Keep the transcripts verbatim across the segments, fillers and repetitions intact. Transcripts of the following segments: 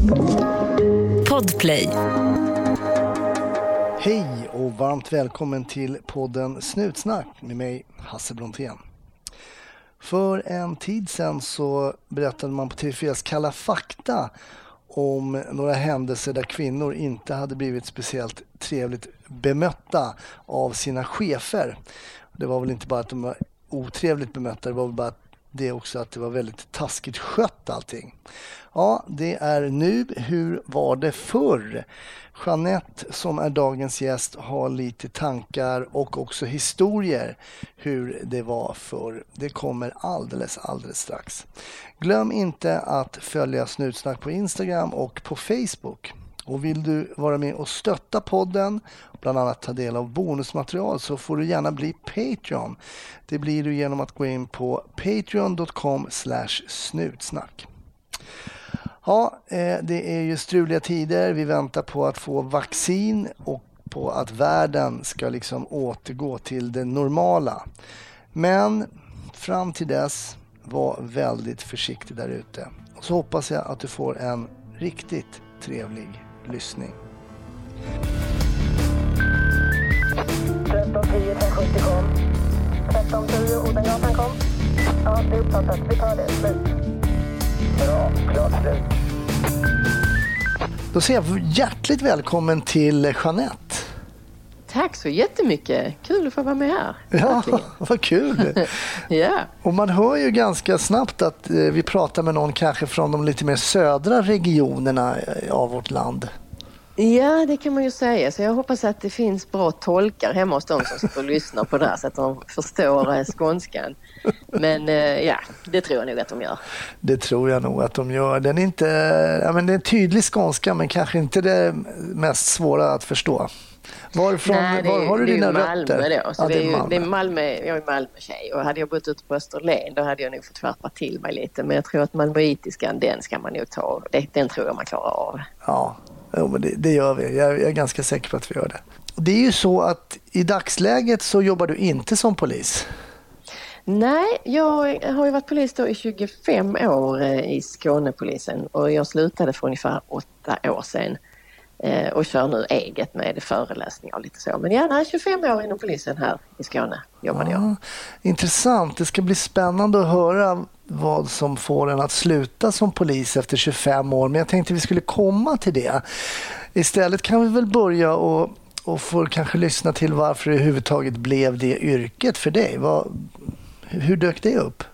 Podplay. Hej och varmt välkommen till podden Snutsnack med mig, Hasse Brontén. För en tid sedan så berättade man på T V fyras Kalla fakta om några händelser där kvinnor inte hade blivit speciellt trevligt bemötta av sina chefer. Det var väl inte bara att de var otrevligt bemötta, det var väl bara det också att det var väldigt taskigt skött allting. Ja, det är nu. Hur var det förr? Jeanette, som är dagens gäst, har lite tankar och också historier hur det var förr. Det kommer alldeles, alldeles strax. Glöm inte att följa Snutsnack på Instagram och på Facebook. Och vill du vara med och stötta podden, bland annat ta del av bonusmaterial, så får du gärna bli Patreon. Det blir du genom att gå in på patreon dot com slash snutsnack. Ja, det är ju struliga tider. Vi väntar på att få vaccin och på att världen ska liksom återgå till det normala. Men fram till dess, var väldigt försiktig där ute. Och så hoppas jag att du får en riktigt trevlig lyssning. tretton tio sjuttio kom. tretton tio Odengatan kom. Ja, det är uppfattat. Vi tar det. Slut. Bra, klart slut. Då säger jag hjärtligt välkommen till Jeanette. Tack så jättemycket. Kul att få vara med här. Ja, vad kul. Ja. Och man hör ju ganska snabbt att vi pratar med någon kanske från de lite mer södra regionerna av vårt land. Ja, det kan man ju säga. Så jag hoppas att det finns bra tolkar hemma hos dem som sitter och lyssnar på det här så att de förstår skånskan. Men ja, det tror jag nog att de gör. Det tror jag nog att de gör. Den är inte, ja, men det är en tydlig skånska, men kanske inte det mest svåra att förstå. Varifrån, Nej, det, var har du dina Malmö rötter? Då, så ja, det, är ju, Malmö. det är Malmö. Jag är Malmö-tjej och hade jag bott ute på Österlen då hade jag nog fått skärpa till mig lite. Men jag tror att malmöitiskan, den ska man nog ta. Det, den tror jag man klarar av. Ja, jo, men det, det gör vi. Jag, jag är ganska säker på att vi gör det. Det är ju så att i dagsläget så jobbar du inte som polis. Nej, jag har ju varit polis då i tjugofem år i Skånepolisen och jag slutade för ungefär åtta år sedan och kör nu eget med föreläsningar och lite så. Men gärna tjugofem år inom polisen här i Skåne jobbade ja, jag. Intressant. Det ska bli spännande att höra vad som får en att sluta som polis efter tjugofem år. Men jag tänkte vi skulle komma till det. Istället kan vi väl börja och, och få kanske lyssna till varför det överhuvudtaget blev det yrket för dig. Vad, hur dök det upp?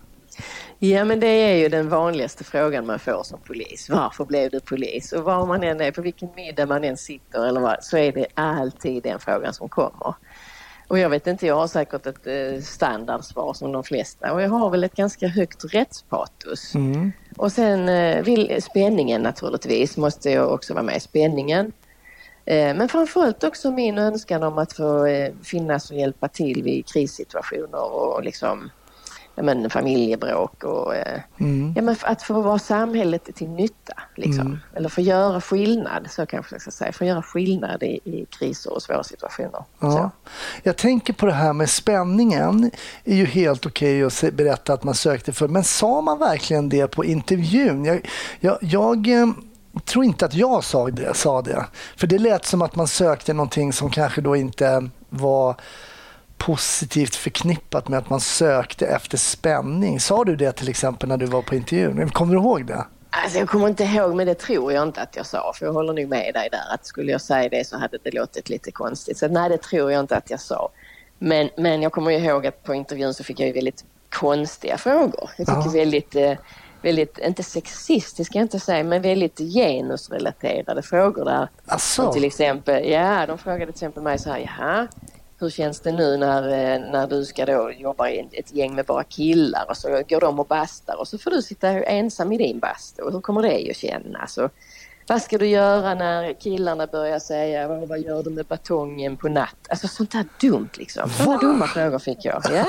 Ja, men det är ju den vanligaste frågan man får som polis. Varför blev du polis? Och var man än är, på vilken middag man än sitter eller vad, så är det alltid den frågan som kommer. Och jag vet inte, jag har säkert ett standardsvar som de flesta. Och jag har väl ett ganska högt rättspatos. Mm. Och sen vill spänningen naturligtvis, måste jag också vara med i spänningen. Men framförallt också min önskan om att få finnas och hjälpa till vid krissituationer och liksom ja, men familjebråk och mm. ja, men att få vara samhället till nytta liksom. Mm. Eller få göra skillnad, så kanske jag ska säga, få göra skillnad i, i kriser och svåra situationer. Ja. Så. Jag tänker på det här med spänningen. Det är ju helt okej att se, berätta att man sökte för, men sa man verkligen det på intervjun? Jag, jag, jag Jag tror inte att jag sa det, sa det. För det lät som att man sökte någonting som kanske då inte var positivt förknippat med att man sökte efter spänning. Sa du det till exempel när du var på intervjun? Kommer du ihåg det? Alltså jag kommer inte ihåg, men det tror jag inte att jag sa. För jag håller nog med dig där. Att skulle jag säga det så hade det låtit lite konstigt. Så nej, det tror jag inte att jag sa. Men, men jag kommer ihåg att på intervjun så fick jag ju väldigt konstiga frågor. Jag tycker ja. väldigt... väldigt, inte sexistiskt ska jag inte säga, men väldigt genusrelaterade frågor där. Asså. Till exempel, ja, de frågade till exempel mig så här, jaha, hur känns det nu när, när du ska då jobba i ett gäng med bara killar och så går de och bastar och så får du sitta ensam i din bast och hur kommer det att kännas? Och vad ska du göra när killarna börjar säga, vad, vad gör du med batongen på natt? Alltså sånt där dumt liksom. Sådana dumma frågor fick jag. Ja.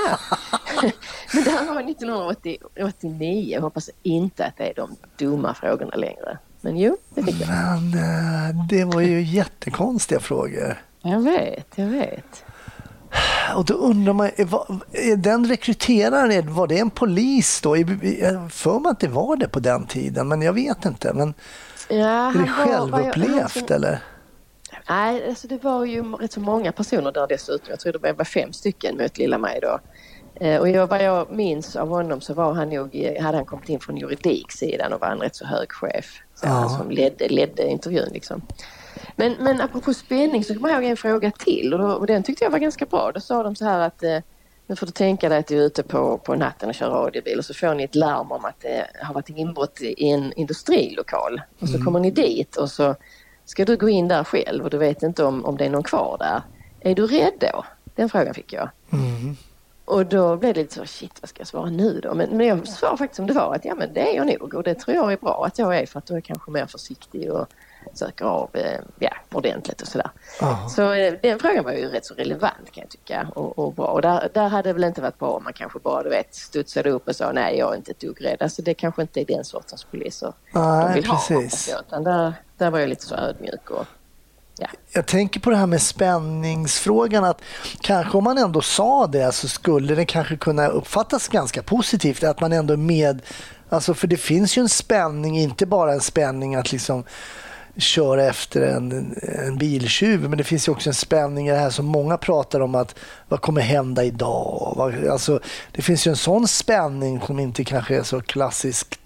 Men det här var nittonhundraåttionio. Jag hoppas inte att det är de dumma frågorna längre. Men jo, det fick jag. Men det var ju jättekonstiga frågor. Jag vet, jag vet. Och då undrar man, är den rekryteraren, var det en polis då? Jag för mig att det var det på den tiden, men jag vet inte. Men ja, är det självupplevt jag, eller? Nej, alltså det var ju rätt så många personer där dessutom. Jag tror det var fem stycken mot lilla mig då. Och jag, vad jag minns av honom så var han nog, hade han kommit in från juridiksidan och var en rätt så hög chef. Så ja. Han som ledde, ledde intervjun liksom. Men, men apropå spänning så kommer jag ihåg en fråga till och, då, och den tyckte jag var ganska bra. Då sa de så här att eh, nu får du tänka dig att du är ute på, på natten och kör radiobil och så får ni ett larm om att det har varit inbrott i en industrilokal. Och så mm. kommer ni dit och så ska du gå in där själv och du vet inte om, om det är någon kvar där. Är du rädd då? Den frågan fick jag. Mm. Och då blev det lite så, shit, vad ska jag svara nu då? Men, men jag svarade faktiskt som det var att ja men det är jag nog och det tror jag är bra att jag är för att du är kanske mer försiktig och söker av ja, ordentligt och sådär. Oh. Så den frågan var ju rätt så relevant kan jag tycka och, och bra. Och där, där hade det väl inte varit bra om man kanske bara du vet, studsade upp och sa nej jag är inte ett dugg rädd. Alltså det kanske inte är den sortens poliser ah, de vill precis. ha. Utan där, där var jag lite så ödmjuk och ja. Jag tänker på det här med spänningsfrågan att kanske om man ändå sa det så skulle det kanske kunna uppfattas ganska positivt att man ändå är med, alltså för det finns ju en spänning, inte bara en spänning att liksom köra efter en, en biltjuv, men det finns ju också en spänning i det här som många pratar om att vad kommer hända idag? Vad, alltså, det finns ju en sån spänning som inte kanske är så klassiskt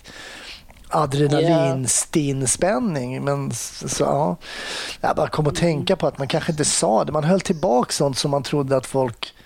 adrenalinstinn-spänning, men så ja, jag bara kom att tänka på att man kanske inte sa det, man höll tillbaka sånt som man trodde att folk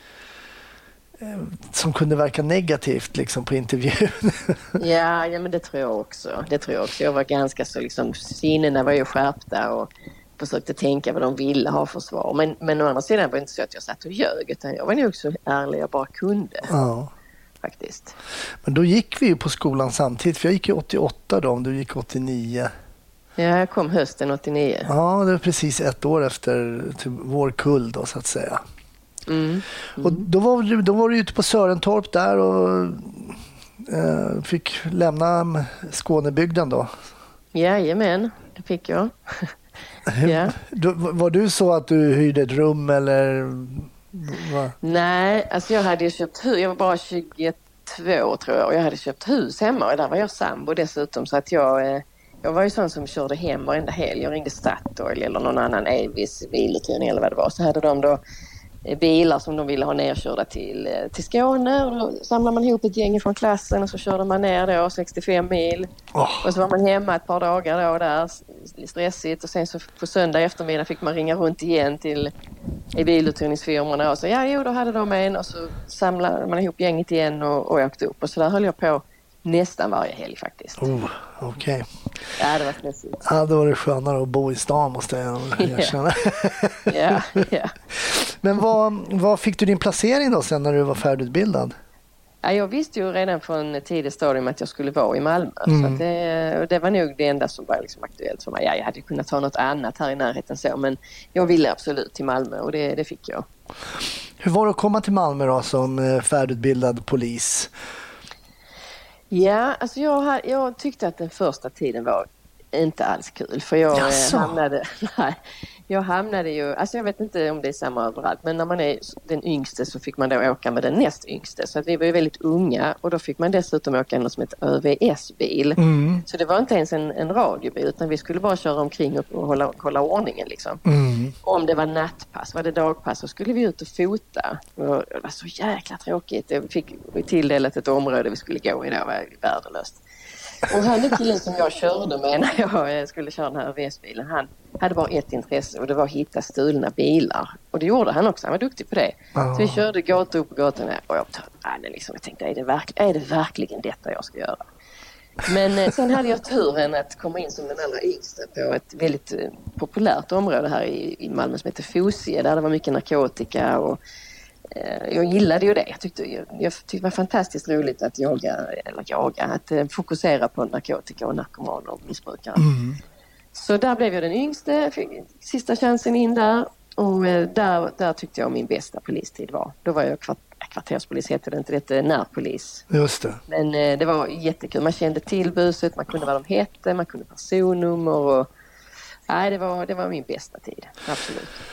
som kunde verka negativt liksom på intervjun. Ja, ja, men det tror jag också. Det tror jag också. Jag var ganska så liksom, sinnena var ju skärpta och försökte tänka vad de ville ha för svar. Men, men å andra sidan var det inte så att jag satt och ljög, utan jag var nog så ärlig jag bara kunde. Ja. Faktiskt. Men då gick vi ju på skolan samtidigt, för jag gick ju åttioåtta då, om du gick åttionio. Ja, jag kom hösten åttionio. Ja, det var precis ett år efter typ, vår kull då, så att säga. Mm. Mm. Och då var, du, då var du ute på Sörentorp där och eh, fick lämna Skånebygden då. Jajamän, det fick jag. Ja. Då, var du så att du hyrde ett rum eller? Va? Nej, alltså jag hade ju köpt hus. Jag var bara tjugotvå tror jag och jag hade köpt hus hemma och där var jag sambo dessutom så att jag... Eh, Jag var ju sån som körde hem varenda helg. Jag ringde Statoil eller någon annan Avis biluthyrning eller vad det var. Så hade de då bilar som de ville ha nerkörda till, till Skåne. Och då samlade man ihop ett gäng från klassen och så körde man ner då sextiofem mil. Oh. Och så var man hemma ett par dagar då där, stressigt. Och sen så på söndag eftermiddag fick man ringa runt igen till i biluthyrningsfirmorna. Och så ja, jo, då hade de en och så samlade man ihop gänget igen och, och åkte upp. Och så där höll jag på nästan varje helg faktiskt. Oh, okej. Okay. Ja, det var stressigt. Ja, då var det skönare att bo i stan måste jag erkänna. Ja, ja. Men vad, vad fick du din placering då sen när du var färdigutbildad? Ja, jag visste ju redan från tidigt stadium att jag skulle vara i Malmö. Mm. Så att det, det var nog det enda som var liksom aktuellt för mig. Ja, jag hade kunnat ta något annat här i närheten så, men jag ville absolut till Malmö och det, det fick jag. Hur var det att komma till Malmö då som färdigutbildad polis? Ja, alltså jag, jag tyckte att den första tiden var inte alls kul. För jag Jaså. hamnade... Nej, jag hamnade ju... Alltså jag vet inte om det är samma överallt. Men när man är den yngste så fick man då åka med den näst yngste. Så att vi var ju väldigt unga. Och då fick man dessutom åka en som heter Ö V S-bil. Mm. Så det var inte ens en, en radiobil. Utan vi skulle bara köra omkring och, och hålla, hålla ordningen liksom. Mm. Om det var nattpass, var det dagpass så skulle vi ut och fota. Och det var så jäkla tråkigt. Vi fick tilldelat ett område vi skulle gå i. Det var värdelöst. Och han killen som jag körde med när jag skulle köra den här Ö V S-bilen, han hade bara ett intresse och det var att hitta stulna bilar. Och det gjorde han också, han var duktig på det. Oh. Så vi körde gata upp och gatan och jag, liksom, jag tänkte, är det, verk- är det verkligen detta jag ska göra? Men eh, sen hade jag turen att komma in som den allra yngsta på ett väldigt eh, populärt område här i, i Malmö som heter Fosie, där det var mycket narkotika och jag gillade ju det. Jag tyckte, jag, jag tyckte det var fantastiskt roligt att jaga, eller jaga, att eh, fokusera på narkotika och narkomaner och missbrukare. Mm. Så där blev jag den yngste, fick sista chansen in där. Och eh, där, där tyckte jag min bästa polistid var. Då var jag kvart, kvarterspolis, heter det inte, det är närpolis. Just det. Men eh, det var jättekul. Man kände till buset, man kunde vad de hette, man kunde personnummer och nej, det var, det var min bästa tid, absolut.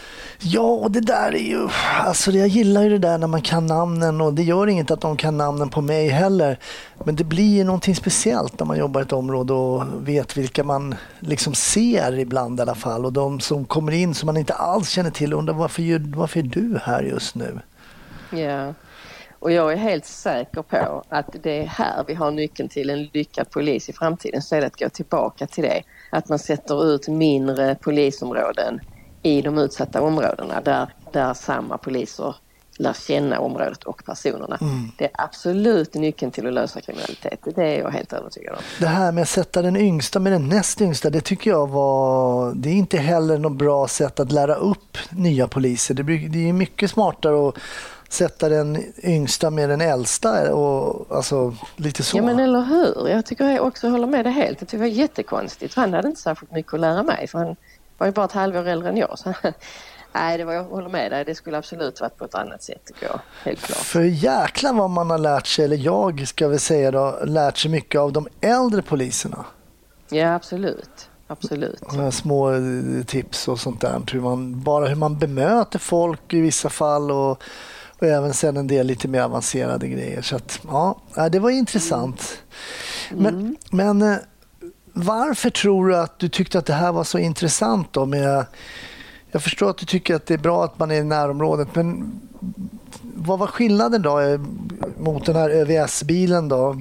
Ja, och det där är ju... Alltså jag gillar ju det där när man kan namnen, och det gör inget att de kan namnen på mig heller. Men det blir ju någonting speciellt när man jobbar i ett område och vet vilka man liksom ser ibland i alla fall. Och de som kommer in som man inte alls känner till undrar varför, gör, varför är du här just nu? Ja, och jag är helt säker på att det är här vi har nyckeln till en lyckad polis i framtiden. Så är det att gå tillbaka till det. Att man sätter ut mindre polisområden i de utsatta områdena där, där samma poliser lär känna området och personerna. Mm. Det är absolut nyckeln till att lösa kriminalitet. Det är jag helt övertygad om. Det här med att sätta den yngsta med den näst yngsta, det tycker jag var... Det är inte heller något bra sätt att lära upp nya poliser. Det, blir, det är mycket smartare att sätta den yngsta med den äldsta och alltså lite så. Ja, men eller hur? Jag tycker jag också håller med det helt. Det tycker jag var jättekonstigt. Han hade inte särskilt mycket att lära mig, för han var ju bara ett halvår äldre än jag. Så nej, det var, jag håller med dig. Det skulle absolut varit på ett annat sätt, tycker jag. Helt klart. För jäklar vad man har lärt sig, eller jag ska väl säga då, lärt sig mycket av de äldre poliserna. Ja, absolut. Absolut. Små tips och sånt där. Hur man, bara hur man bemöter folk i vissa fall och, och även sen en del lite mer avancerade grejer. Så att, ja, det var intressant. Mm. Men, men varför tror du att du tyckte att det här var så intressant då? Med, jag förstår att du tycker att det är bra att man är i närområdet, men vad var skillnaden då mot den här Ö V S-bilen då?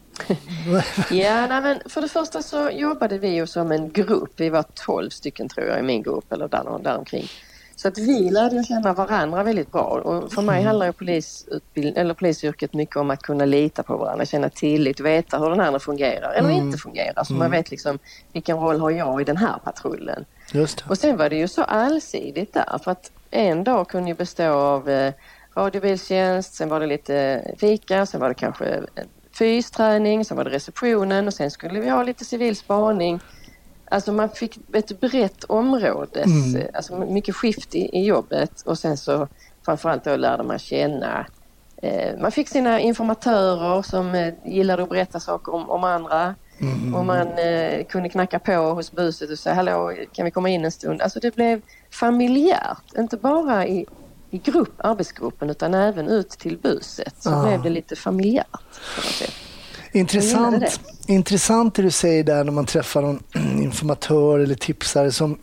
Ja, nej, men för det första så jobbade vi ju som en grupp. Vi var tolv stycken tror jag i min grupp eller där, där omkring. Så att vi lärde känna varandra väldigt bra. Och för mig handlar ju polisutbildning, eller polisyrket mycket om att kunna lita på varandra, känna tillit, veta hur den andra fungerar eller mm. inte fungerar. Så mm. man vet liksom vilken roll har jag i den här patrullen. Just det. Och sen var det ju så allsidigt där, för att en dag kunde ju bestå av eh, radiobilstjänst, sen var det lite fika, sen var det kanske fysträning, sen var det receptionen och sen skulle vi ha lite civil spaning. Alltså man fick ett brett område, mm. alltså mycket skift i, i jobbet, och sen så framförallt då lärde man känna, eh, man fick sina informatörer som eh, gillade att berätta saker om, om andra mm. och man eh, kunde knacka på hos buset och säga hallå, kan vi komma in en stund? Alltså det blev familjärt, inte bara i, i grupp, arbetsgruppen utan även ut till buset så ah. blev det lite familjärt kan man säga. Intressant, det. intressant det du säger där när man träffar någon informatör eller tipsare som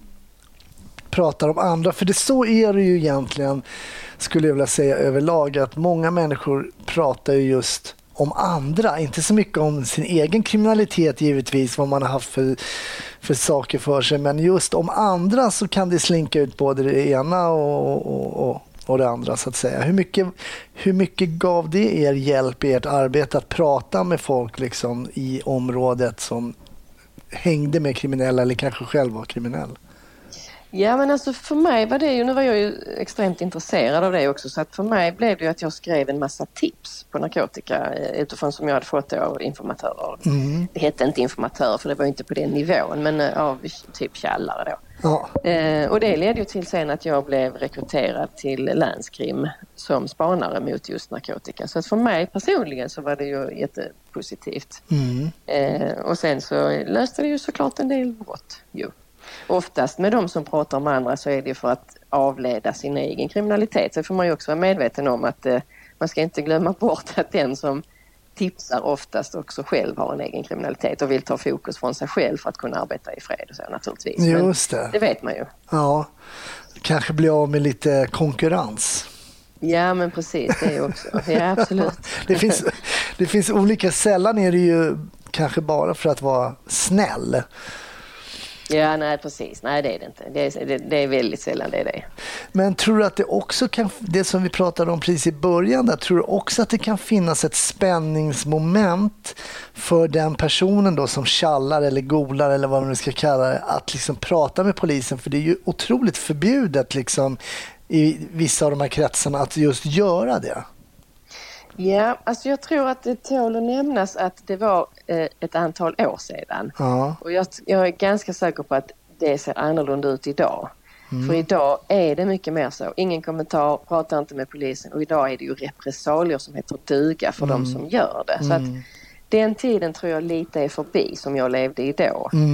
pratar om andra. För det så är det ju egentligen, skulle jag vilja säga överlag, att många människor pratar ju just om andra. Inte så mycket om sin egen kriminalitet givetvis, vad man har haft för, för saker för sig. Men just om andra så kan det slinka ut både det ena och, och, och och det andra så att säga. Hur mycket, hur mycket gav det er hjälp i ert arbete att prata med folk liksom i området som hängde med kriminella eller kanske själv var kriminell? Ja, men alltså för mig var det ju, nu var jag ju extremt intresserad av det också, så att för mig blev det ju att jag skrev en massa tips på narkotika utifrån som jag hade fått av informatörer. Mm. Det hette inte informatörer för det var inte på den nivån, men av typ källare då. Ja. Eh, och det ledde ju till sen att jag blev rekryterad till länskrim som spanare mot just narkotika. Så att för mig personligen så var det ju jättepositivt. Mm. Eh, och sen så löste det ju såklart en del brott ju. Oftast med de som pratar om andra så är det för att avleda sin egen kriminalitet. Så får man ju också vara medveten om att eh, man ska inte glömma bort att den som tipsar oftast också själv har en egen kriminalitet och vill ta fokus från sig själv för att kunna arbeta i fred och så naturligtvis. Just det. Men det vet man ju. Ja, kanske bli av med lite konkurrens. Ja, men precis, det är också. Ja, absolut. det, finns, det finns olika, sällan är det ju kanske bara för att vara snäll. Ja, nej precis. Nej, det är det inte. Det är, det, det är väldigt sällan det är det. Men tror du att det också kan, det som vi pratade om precis i början där, tror du också att det kan finnas ett spänningsmoment för den personen då som tjallar eller golar eller vad man nu ska kalla det, att liksom prata med polisen? För det är ju otroligt förbjudet liksom i vissa av de här kretsarna att just göra det. Ja, alltså jag tror att det tål att nämnas att det var eh, ett antal år sedan. Ja. Och jag, jag är ganska säker på att det ser annorlunda ut idag. Mm. För idag är det mycket mer så. Ingen kommentar, pratar inte med polisen. Och idag är det ju repressalier som heter duga för mm. de som gör det. Så mm. att den tiden tror jag lite är förbi som jag levde i då. Mm.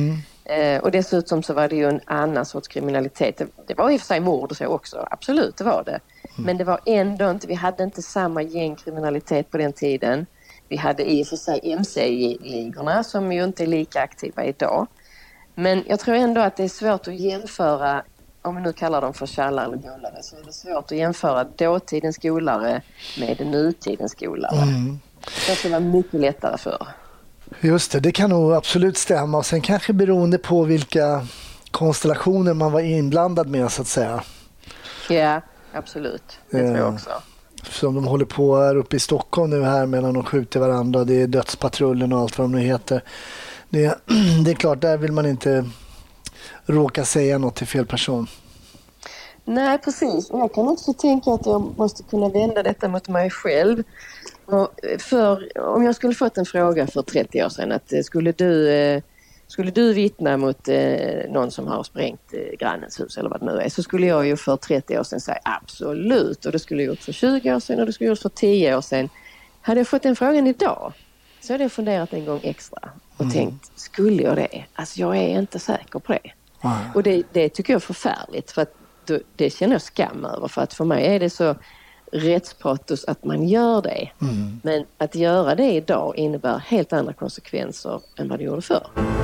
Eh, och dessutom så var det ju en annan sorts kriminalitet. Det, det var i och för sig mord och så också, absolut det var det. Mm. Men det var ändå inte, vi hade inte samma gängkriminalitet på den tiden. Vi hade i och för sig M C-ligorna som ju inte är lika aktiva idag. Men jag tror ändå att det är svårt att jämföra, om vi nu kallar dem för tjallar eller gullare, så är det svårt att jämföra dåtidens skolare med nutidens skolare. Mm. Det skulle vara mycket lättare för. Just det, det kan nog absolut stämma. Och sen kanske beroende på vilka konstellationer man var inblandad med så att säga. Ja, absolut. Det eh, tror jag också. Som de håller på här uppe i Stockholm nu här medan de skjuter varandra. Det är dödspatrullen och allt vad de nu heter. Det, det är klart, där vill man inte råka säga något till fel person. Nej, precis. Jag kan också tänka att jag måste kunna vända detta mot mig själv. Och för, om jag skulle fått en fråga för trettio år sedan att skulle du, skulle du vittna mot någon som har sprängt grannens hus eller vad det nu är, så skulle jag ju för trettio år sedan säga absolut. Och det skulle jag gjort för tjugo år sedan och det skulle jag gjort för tio år sedan. Hade jag fått den frågan idag så hade jag funderat en gång extra och mm. tänkt, skulle jag det? Alltså jag är inte säker på det. Mm. Och det, det tycker jag är förfärligt för att det känner jag skam över, för att för mig är det så rättspatos att man gör det. Mm. Men att göra det idag innebär helt andra konsekvenser än vad det gjorde förr.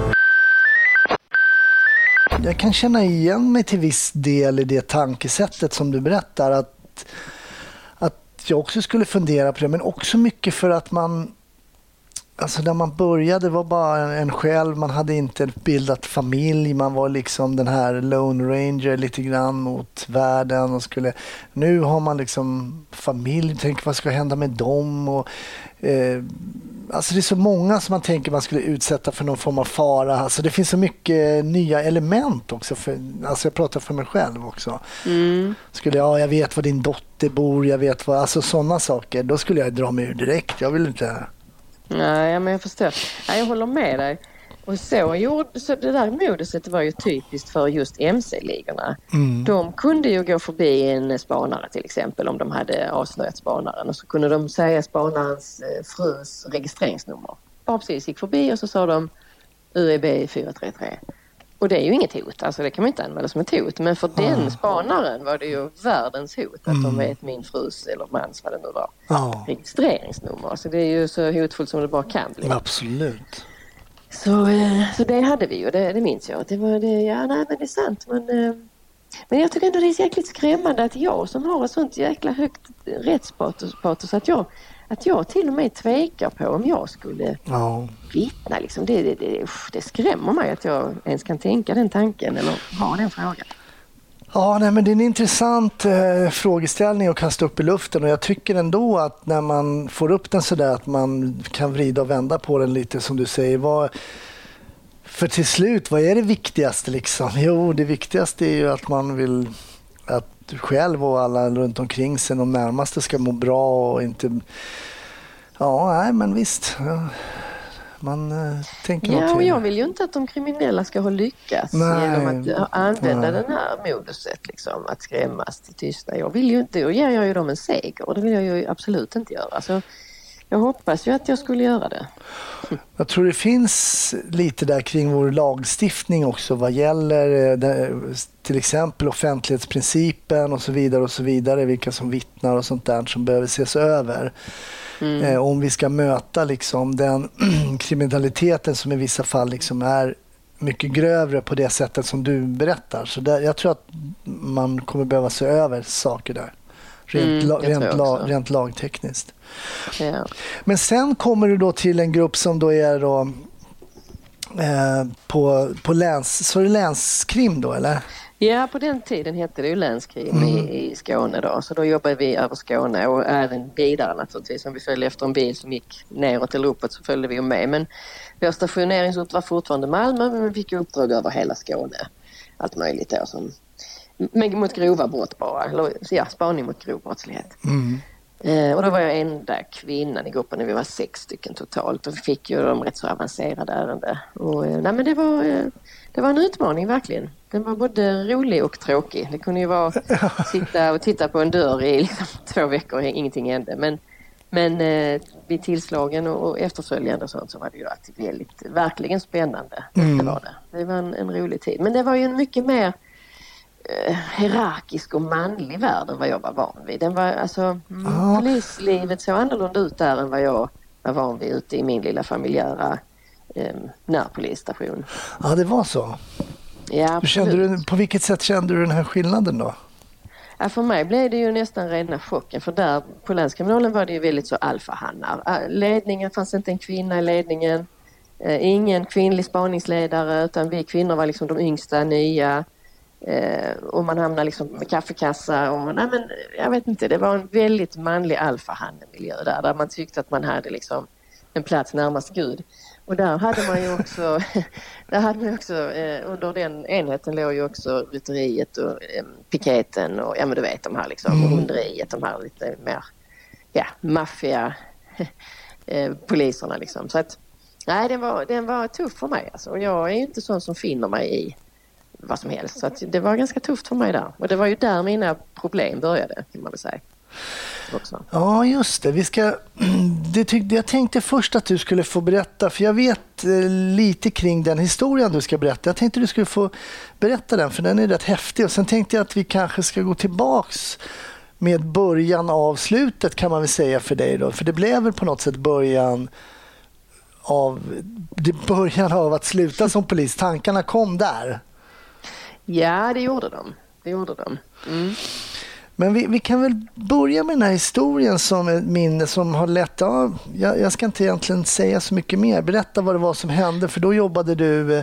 Jag kan känna igen mig till viss del i det tankesättet som du berättar, att, att jag också skulle fundera på det, men också mycket för att man, alltså när man började var bara en själv, man hade inte bildat familj, man var liksom den här Lone Ranger lite grann mot världen och skulle, nu har man liksom familj, tänk vad ska hända med dem och eh, alltså det är så många som man tänker man skulle utsätta för någon form av fara, alltså det finns så mycket nya element också, för, alltså jag pratar för mig själv också. Mm. Skulle jag, ja, jag vet var din dotter bor, jag vet vad, alltså sådana saker, då skulle jag dra mig ur direkt, jag vill inte. Nej, men jag förstår. Nej, jag håller med dig. Och så, gjorde, så det där moduset var ju typiskt för just M C-ligorna. Mm. De kunde ju gå förbi en spanare till exempel om de hade avslöjat spanaren. Och så kunde de säga spanarens eh, frus registreringsnummer. Bara precis gick förbi och så sa de U E B fyra tre tre. Och det är ju inget hot, alltså det kan man inte använda som ett hot. Men för mm. den spanaren var det ju världens hot att mm. de vet min frus eller mans, vad det nu var, mm. registreringsnummer. Alltså det är ju så hotfullt som det bara kan bli. Absolut. Så, så det hade vi ju, det, det minns jag. Det var det, ja nej men det är sant. Men, men jag tycker ändå det är jäkligt skrämmande att jag som har ett sånt jäkla högt rättspatos att jag Att jag till och med tvekar på om jag skulle ja. vittna. Liksom. Det, det, det, det skrämmer mig att jag ens kan tänka den tanken eller ha den frågan. Ja, nej, men det är en intressant eh, frågeställning att kasta upp i luften. Och jag tycker ändå att när man får upp den så där att man kan vrida och vända på den lite som du säger. Vad, för till slut, vad är det viktigaste liksom? Jo, det viktigaste är ju att man vill att du själv och alla runt omkring sig, de närmaste, ska må bra och inte. Ja, nej, men visst. Man äh, tänker ja, någonting. Och jag vill ju inte att de kriminella ska ha lyckats nej, genom att använda nej. den här moduset, liksom, att skrämmas till tystnad. Jag vill ju inte, och ger jag ju dem en seger, och det vill jag ju absolut inte göra. Så jag hoppas ju att jag skulle göra det. Jag tror det finns lite där kring vår lagstiftning också vad gäller till exempel offentlighetsprincipen och så vidare och så vidare, vilka som vittnar och sånt där som behöver ses över. Mm. Eh, om vi ska möta liksom den kriminaliteten som i vissa fall liksom är mycket grövre på det sättet som du berättar. Så där, jag tror att man kommer behöva se över saker där. Rent, mm, la, rent, la, rent lagtekniskt. Ja. Men sen kommer du då till en grupp som då är då, eh, på, på läns, så är det länskrim då, eller? Ja, på den tiden hette det ju länskrim mm. i, i Skåne då. Så då jobbade vi över Skåne och även vidare naturligtvis. Om vi följde efter en bil som gick neråt eller uppåt så följde vi ju med. Men vår stationeringsort var fortfarande Malmö, men vi fick uppdrag över hela Skåne. Allt möjligt där som men mot grova brott bara, eller ja, spaning mot grov brottslighet. Mm. Eh, och då var jag enda kvinnan i gruppen när vi var sex stycken totalt och vi fick ju de rätt så avancerade ärenden. Och eh, nej, men det var, eh, det var en utmaning verkligen. Den var både rolig och tråkig. Det kunde ju vara sitta och titta på en dörr i liksom, två veckor och ingenting hände. Men, Men eh, vid tillslagen och, och efterföljande och sånt så var det ju alltid väldigt, verkligen spännande. Mm. Det var det. Det var en, en rolig tid. Men det var ju en mycket mer eh, hierarkisk och manlig värld än vad jag var van vid. Den var, alltså, mm, polislivet såg annorlunda ut där än vad jag var van vid ute i min lilla familjära eh, närpolisstation. Ja, det var så. Ja, kände du, på vilket sätt kände du den här skillnaden då? Ja, för mig blev det ju nästan rena chocken, för där på länskriminalen var det ju väldigt så alfahannar. Ledningen fanns inte en kvinna i ledningen, eh, ingen kvinnlig spaningsledare, utan vi kvinnor var liksom de yngsta, nya, eh, och man hamnade liksom med kaffekassa och nej, men jag vet inte, det var en väldigt manlig alfahannemiljö där, där man tyckte att man hade liksom en plats närmast Gud. Och där hade man ju också, där hade man också eh, under den enheten låg ju också rytteriet och eh, piketen och ja men du vet de här liksom, mm. hunderiet, de här lite mer, ja, maffia eh, poliserna liksom. Så att, nej den var, den var tuff för mig alltså. Och jag är ju inte sån som finner mig i vad som helst. Så att det var ganska tufft för mig där. Och det var ju där mina problem började, kan man väl säga. Också. Ja, just det. Vi ska, det tyckte, jag tänkte först att du skulle få berätta, för jag vet eh, lite kring den historien du ska berätta. Jag tänkte du skulle få berätta den, för den är rätt häftig. Och sen tänkte jag att vi kanske ska gå tillbaks med början av slutet, kan man väl säga för dig då. För det blev väl på något sätt början av, det början av att sluta som polis. Tankarna kom där. Ja, det gjorde de. Det gjorde de. Mm. Men vi, vi kan väl börja med den här historien som ett minne som har lett... Ja, jag, jag ska inte egentligen säga så mycket mer. Berätta vad det var som hände, för då jobbade du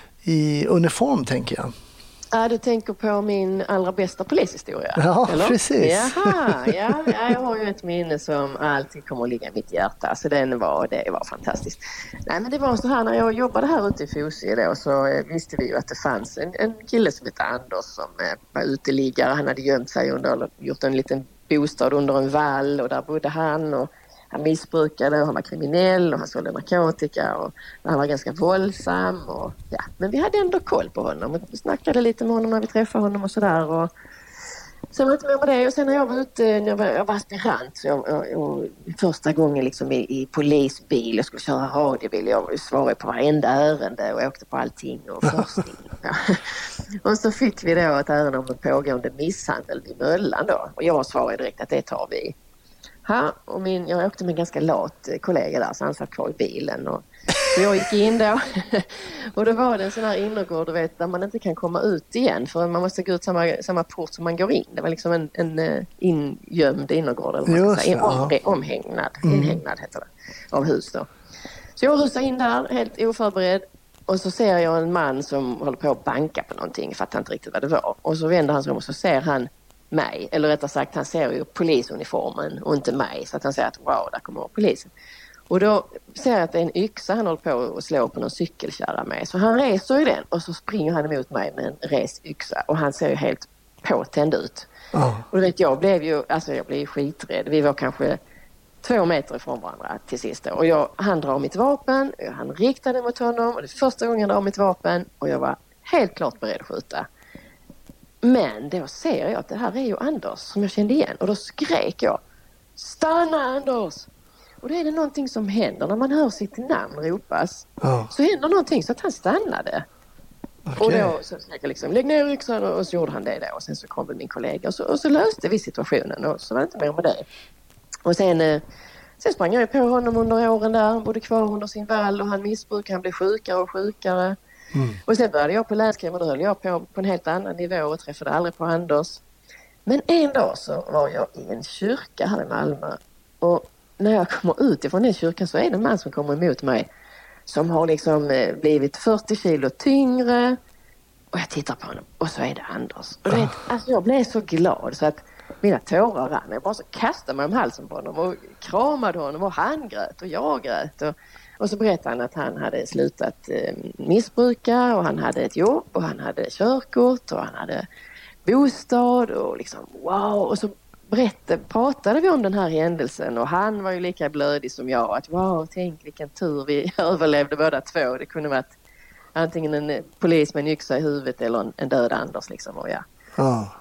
i uniform, tänker jag. Ja, du tänker på min allra bästa polishistoria. Ja, eller? Precis. Jaha, ja, jag har ju ett minne som alltid kommer att ligga i mitt hjärta. Så den var, det var fantastiskt. Nej, men det var så här, när jag jobbade här ute i Fosie då, så visste vi ju att det fanns en, en kille som hette Anders som var uteliggare. Han hade gömt sig under, gjort en liten bostad under en vall, och där bodde han, och han missbrukade och han var kriminell och han sålde narkotika och han var ganska våldsam. Och, ja. Men vi hade ändå koll på honom. Vi snackade lite med honom när vi träffade honom och sådär. Och sen var jag inte med med det. Och sen när jag var ute, när jag var, jag var aspirant, så jag, jag, jag, första gången liksom i, i polisbil, jag skulle köra radiobil, jag svarade på varenda ärende och åkte på allting och forskning. Ja. Och så fick vi då ett ärende om en pågående misshandel vid Möllan då. Och jag svarade direkt att det tar vi. Ha, och min, jag åkte med en ganska lat kollega där, så han satt kvar i bilen. Och, så jag gick in då, och då var det en sån här innergård, du vet, där man inte kan komma ut igen, för man måste gå ut samma, samma port som man går in. Det var liksom en, en ingömd innergård, eller vad man ska säga. En om, omhägnad, mm. inhägnad heter det, av hus då. Så jag rusar in där, helt oförberedd, och så ser jag en man som håller på att banka på någonting, för att han inte riktigt vad det var. Och så vänder han sig om och så ser han mig, eller rättare sagt han ser ju polisuniformen och inte mig, så att han säger att wow, där kommer polisen. Och då ser jag att det är en yxa han håller på att slå på någon cykelkärra med, så han reser ju den och så springer han emot mig med en resyxa, och han ser ju helt påtänd ut. Oh. Och vet, jag blev ju alltså jag blev skiträdd. Vi var kanske två meter ifrån varandra till sist, och jag, han drar mitt vapen, han riktade mot honom, och det är första gången jag drar mitt vapen, och jag var helt klart beredd att skjuta. Men då ser jag att det här är ju Anders som jag kände igen. Och då skrek jag: stanna Anders! Och då är det någonting som händer när man hör sitt namn ropas. Oh. Så händer någonting så att han stannade. Okay. Och då så skrek jag liksom: lägg ner yxan, och så gjorde han det då. Och sen så kom väl min kollega och så, och så löste vi situationen. Och så var det inte mer med det. Och sen, sen sprang jag på honom under åren där. Han bodde kvar under sin vall och han missbrukade. Han blev sjukare och sjukare. Mm. Och sen började jag på länskriminalen, och då höll jag på på en helt annan nivå och träffade aldrig på Anders. Men en dag så var jag i en kyrka här i Malmö, och när jag kommer ut ifrån den kyrkan så är det en man som kommer emot mig som har liksom blivit fyrtio kilo tyngre, och jag tittar på honom och så är det Anders. Och det, alltså jag blev så glad så att mina tårar rann. Jag bara så kastade mig om halsen på honom och kramade honom, och han grät och jag grät. Och Och så berättade han att han hade slutat eh, missbruka, och han hade ett jobb och han hade körkort och han hade bostad och liksom wow. Och så berättade, pratade vi om den här händelsen, och han var ju lika blödig som jag, att wow, tänk vilken tur vi överlevde båda två. Det kunde varit antingen en polis med en yxa i huvudet eller en, en död Anders liksom, och ja. Oh.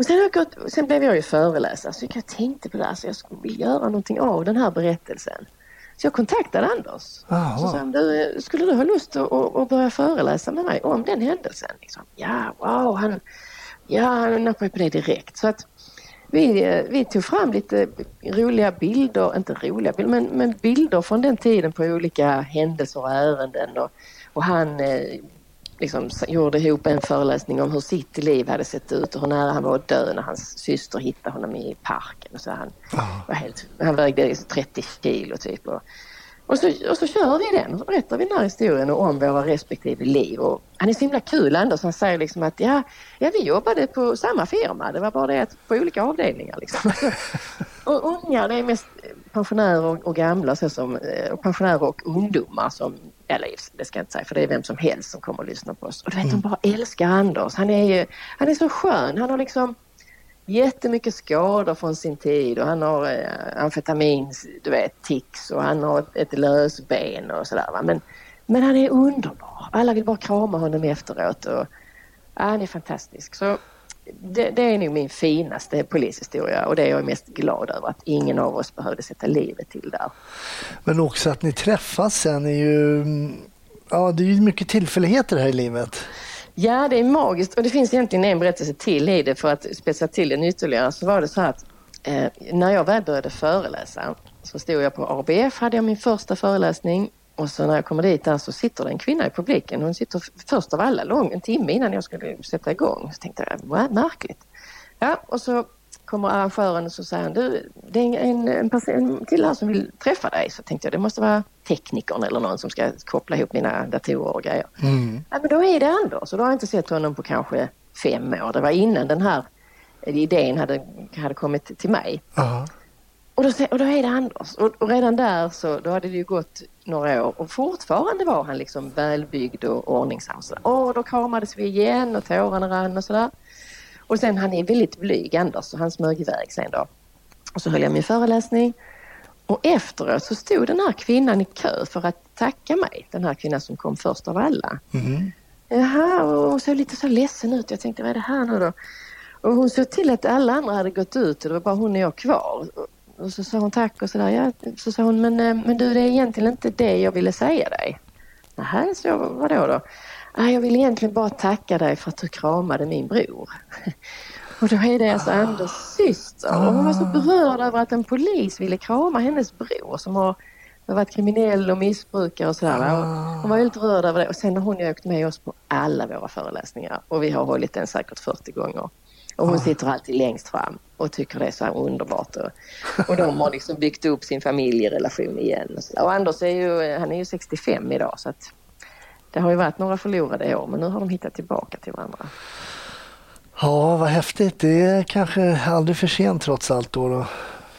Och sen, har jag gått, sen blev jag ju föreläsare så jag tänkte på det här, så jag skulle vilja göra någonting av den här berättelsen. Så jag kontaktade Anders. Aha. Så sa han, du, skulle du ha lust att, att börja föreläsa med mig om den händelsen? Liksom. Ja, wow, han, ja, han nappade på det direkt. Så att vi, vi tog fram lite roliga bilder, inte roliga bilder, men, men bilder från den tiden på olika händelser och ärenden. Och, och han eh, liksom gjorde ihop en föreläsning om hur sitt liv hade sett ut och hur nära han var att dö när hans syster hittade honom i parken. Och så han, oh. var helt, han vägde trettio kilo typ. Och, och, så, och så kör vi den och så berättar vi den här historien om våra respektive liv. Och han är så himla kul ändå, så han säger liksom att ja, ja, vi jobbade på samma firma. Det var bara det att på olika avdelningar liksom. Och unga, det är mest pensionärer och, och gamla, så som, och pensionärer och ungdomar som, eller det ska jag inte säga, för det är vem som helst som kommer och lyssnar på oss. Och du vet, de bara älskar Anders. Han är ju, han är så skön. Han har liksom jättemycket skador från sin tid och han har eh, amfetamin, du vet, tics och han har ett, ett lösben och sådär. Va? Men, men han är underbar. Alla vill bara krama honom efteråt och ja, han är fantastisk. Så det, det är nog min finaste polishistoria och det är jag mest glad över, att ingen av oss behövde sätta livet till där. Men också att ni träffas sen är ju, ja, det är ju mycket tillfälligheter här i livet. Ja, det är magiskt och det finns egentligen en berättelse till i det, för att spetsa till den ytterligare så var det så att eh, när jag väl började föreläsa så stod jag på A B F, hade jag min första föreläsning. Och så när jag kommer dit där så sitter det en kvinna i publiken. Hon sitter först av alla lång, en timme innan jag skulle sätta igång. Så tänkte jag, vad märkligt. Ja, och så kommer arrangören och så säger han, du, det är en, en, person, en kille här som vill träffa dig. Så tänkte jag, det måste vara teknikern eller någon som ska koppla ihop mina datorer och grejer. Mm. Ja, men då är det Anders. Och då har jag inte sett honom på kanske fem år. Det var innan den här idén hade, hade kommit till mig. Uh-huh. Och, då, och då är det Anders. Och, och redan där så då hade det ju gått några år. Och fortfarande var han liksom välbyggd och ordningsam. Och då kramades vi igen och tårarna rann och sådär. Och sen han är väldigt blyg Anders, så han smög iväg sen då. Och så höll jag min föreläsning. Och efteråt så stod den här kvinnan i kö för att tacka mig. Den här kvinnan som kom först av alla. Mm. Jaha, och så lite så ledsen ut. Jag tänkte, vad är det här nu då? Och hon såg till att alla andra hade gått ut och det var bara hon och jag kvar. Och så sa hon tack och sådär. Ja, så sa hon, men, men du, det är egentligen inte det jag ville säga dig. Nähä, så vadå då? Ah, jag vill egentligen bara tacka dig för att du kramade min bror. Och då är det alltså Anders syster. Och hon var så berörd över att en polis ville krama hennes bror som har varit kriminell och missbrukare och sådär. Hon var helt rörd över det. Och sen har hon ju åkt med oss på alla våra föreläsningar. Och vi har hållit den säkert fyrtio gånger. Och hon sitter alltid längst fram och tycker det är så här underbart. Och, och de har liksom byggt upp sin familjerelation igen. Och, så. Och Anders är ju, han är ju sextiofem idag, så att det har ju varit några förlorade år, men nu har de hittat tillbaka till varandra. Ja, vad häftigt. Det är kanske aldrig för sent trots allt då då.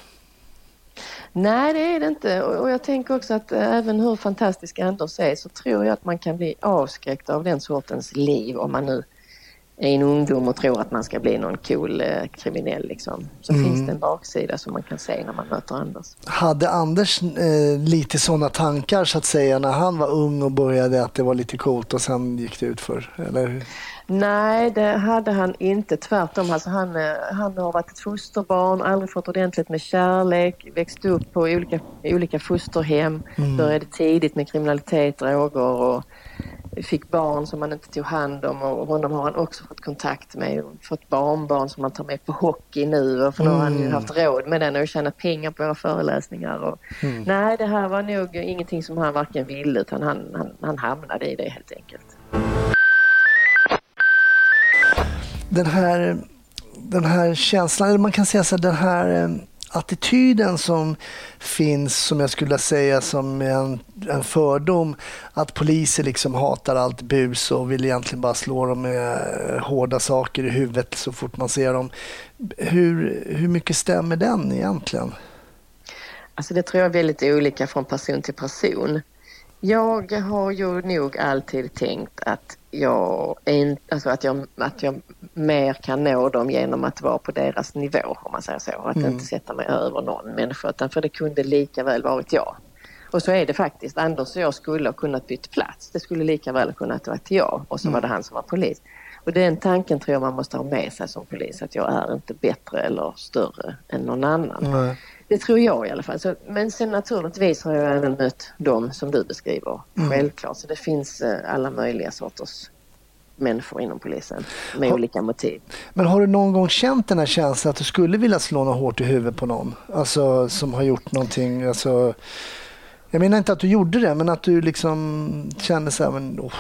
Nej, det är det inte. Och jag tänker också att även hur fantastisk Anders är, så tror jag att man kan bli avskräckt av den sortens liv om man nu är en ungdom och tror att man ska bli någon cool eh, kriminell liksom. Så mm. finns det en baksida som man kan se när man möter Anders. Hade Anders eh, lite sådana tankar så att säga när han var ung och började att det var lite coolt och sen gick det ut för, eller hur? Nej, det hade han inte. Tvärtom. Alltså han, han har varit ett fosterbarn, aldrig fått ordentligt med kärlek, växt upp på olika, olika fosterhem, mm. började tidigt med kriminalitet, droger och fick barn som man inte tog hand om, och honom har han också fått kontakt med, fått barnbarn som man tar med på hockey nu, och för nu har han ju haft råd med den och tjänat pengar på våra föreläsningar. Och, mm. Nej, det här var nog ingenting som han varken ville, utan han, han, han hamnade i det helt enkelt. Den här, den här känslan, eller man kan säga så här, den här attityden som finns, som jag skulle säga som en, en fördom, att poliser liksom hatar allt bus och vill egentligen bara slå dem med hårda saker i huvudet så fort man ser dem. Hur, hur mycket stämmer den egentligen? Alltså det tror jag är väldigt olika från person till person. Jag har ju nog alltid tänkt att jag, är, alltså att jag, att jag mer kan nå dem genom att vara på deras nivå, om man säger så. Att mm. inte sätta mig över någon människa, utan för det kunde lika väl varit jag. Och så är det faktiskt. Anders och jag skulle ha kunnat byta plats. Det skulle lika väl ha kunnat vara jag, och så mm. var det han som var polis. Och den tanken tror jag man måste ha med sig som polis, att jag är inte bättre eller större än någon annan. Nej. Det tror jag i alla fall. Så, men sen naturligtvis har jag även mött dem som du beskriver. Mm. Självklart. Så det finns eh, alla möjliga sorters människor inom polisen med har, olika motiv. Men har du någon gång känt den här känslan att du skulle vilja slå något hårt i huvudet på någon? Alltså som har gjort någonting, alltså, jag menar inte att du gjorde det, men att du liksom kände så här, men oh.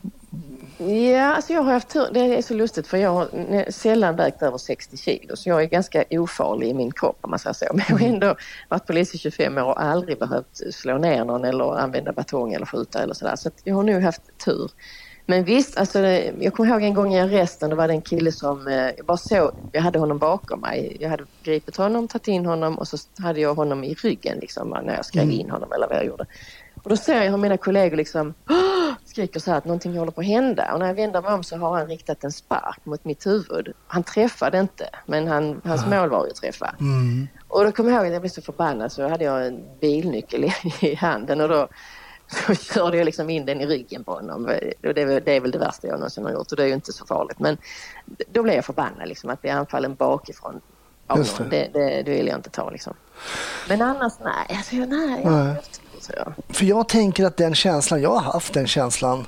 Ja, alltså jag har haft tur. Det är så lustigt för jag har sällan vägt över sextio kilo, så jag är ganska ofarlig i min kropp om man säger så. Men jag har ändå varit polis i tjugofem år och aldrig behövt slå ner någon eller använda batong eller skjuta eller sådär. Så att jag har nu haft tur. Men visst, alltså, jag kommer ihåg en gång i arresten, då var det en kille som, jag bara såg, jag hade honom bakom mig. Jag hade gripit honom, tagit in honom och så hade jag honom i ryggen liksom, när jag skrev in honom eller vad jag gjorde. Och då ser jag hur mina kollegor liksom skriker så här att någonting håller på att hända. Och när jag vänder mig om så har han riktat en spark mot mitt huvud. Han träffade inte, men han, hans mål var ju att träffa. Mm. Och då kommer jag ihåg att jag blev så förbannad, så hade jag en bilnyckel i, i handen och då så körde jag liksom in den i ryggen på honom. Och det, är, det är väl det värsta jag någonsin har gjort, och det är ju inte så farligt. Men då blev jag förbannad liksom, att bli anfallen bakifrån. Av någon. Det, det, det vill jag inte ta liksom. Men annars nej. Alltså, nej, jag nej. Jag. För jag tänker att den känslan, jag har haft den känslan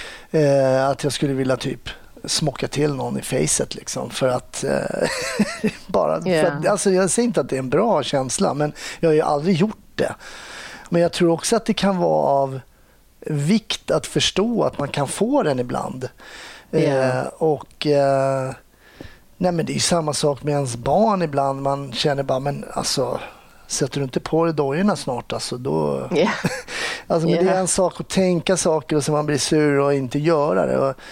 eh, att jag skulle vilja typ smocka till någon i facet liksom, för att eh, bara yeah. för att, alltså jag säger inte att det är en bra känsla, men jag har ju aldrig gjort det. Men jag tror också att det kan vara av vikt att förstå att man kan få den ibland. Yeah. Eh, och eh, nej, men det är ju samma sak med ens barn ibland. Man känner bara, men alltså, sätter du inte på dig dojorna snart? Alltså, då... Yeah. alltså, men yeah. det är en sak att tänka saker och så man blir sur och inte göra det. Och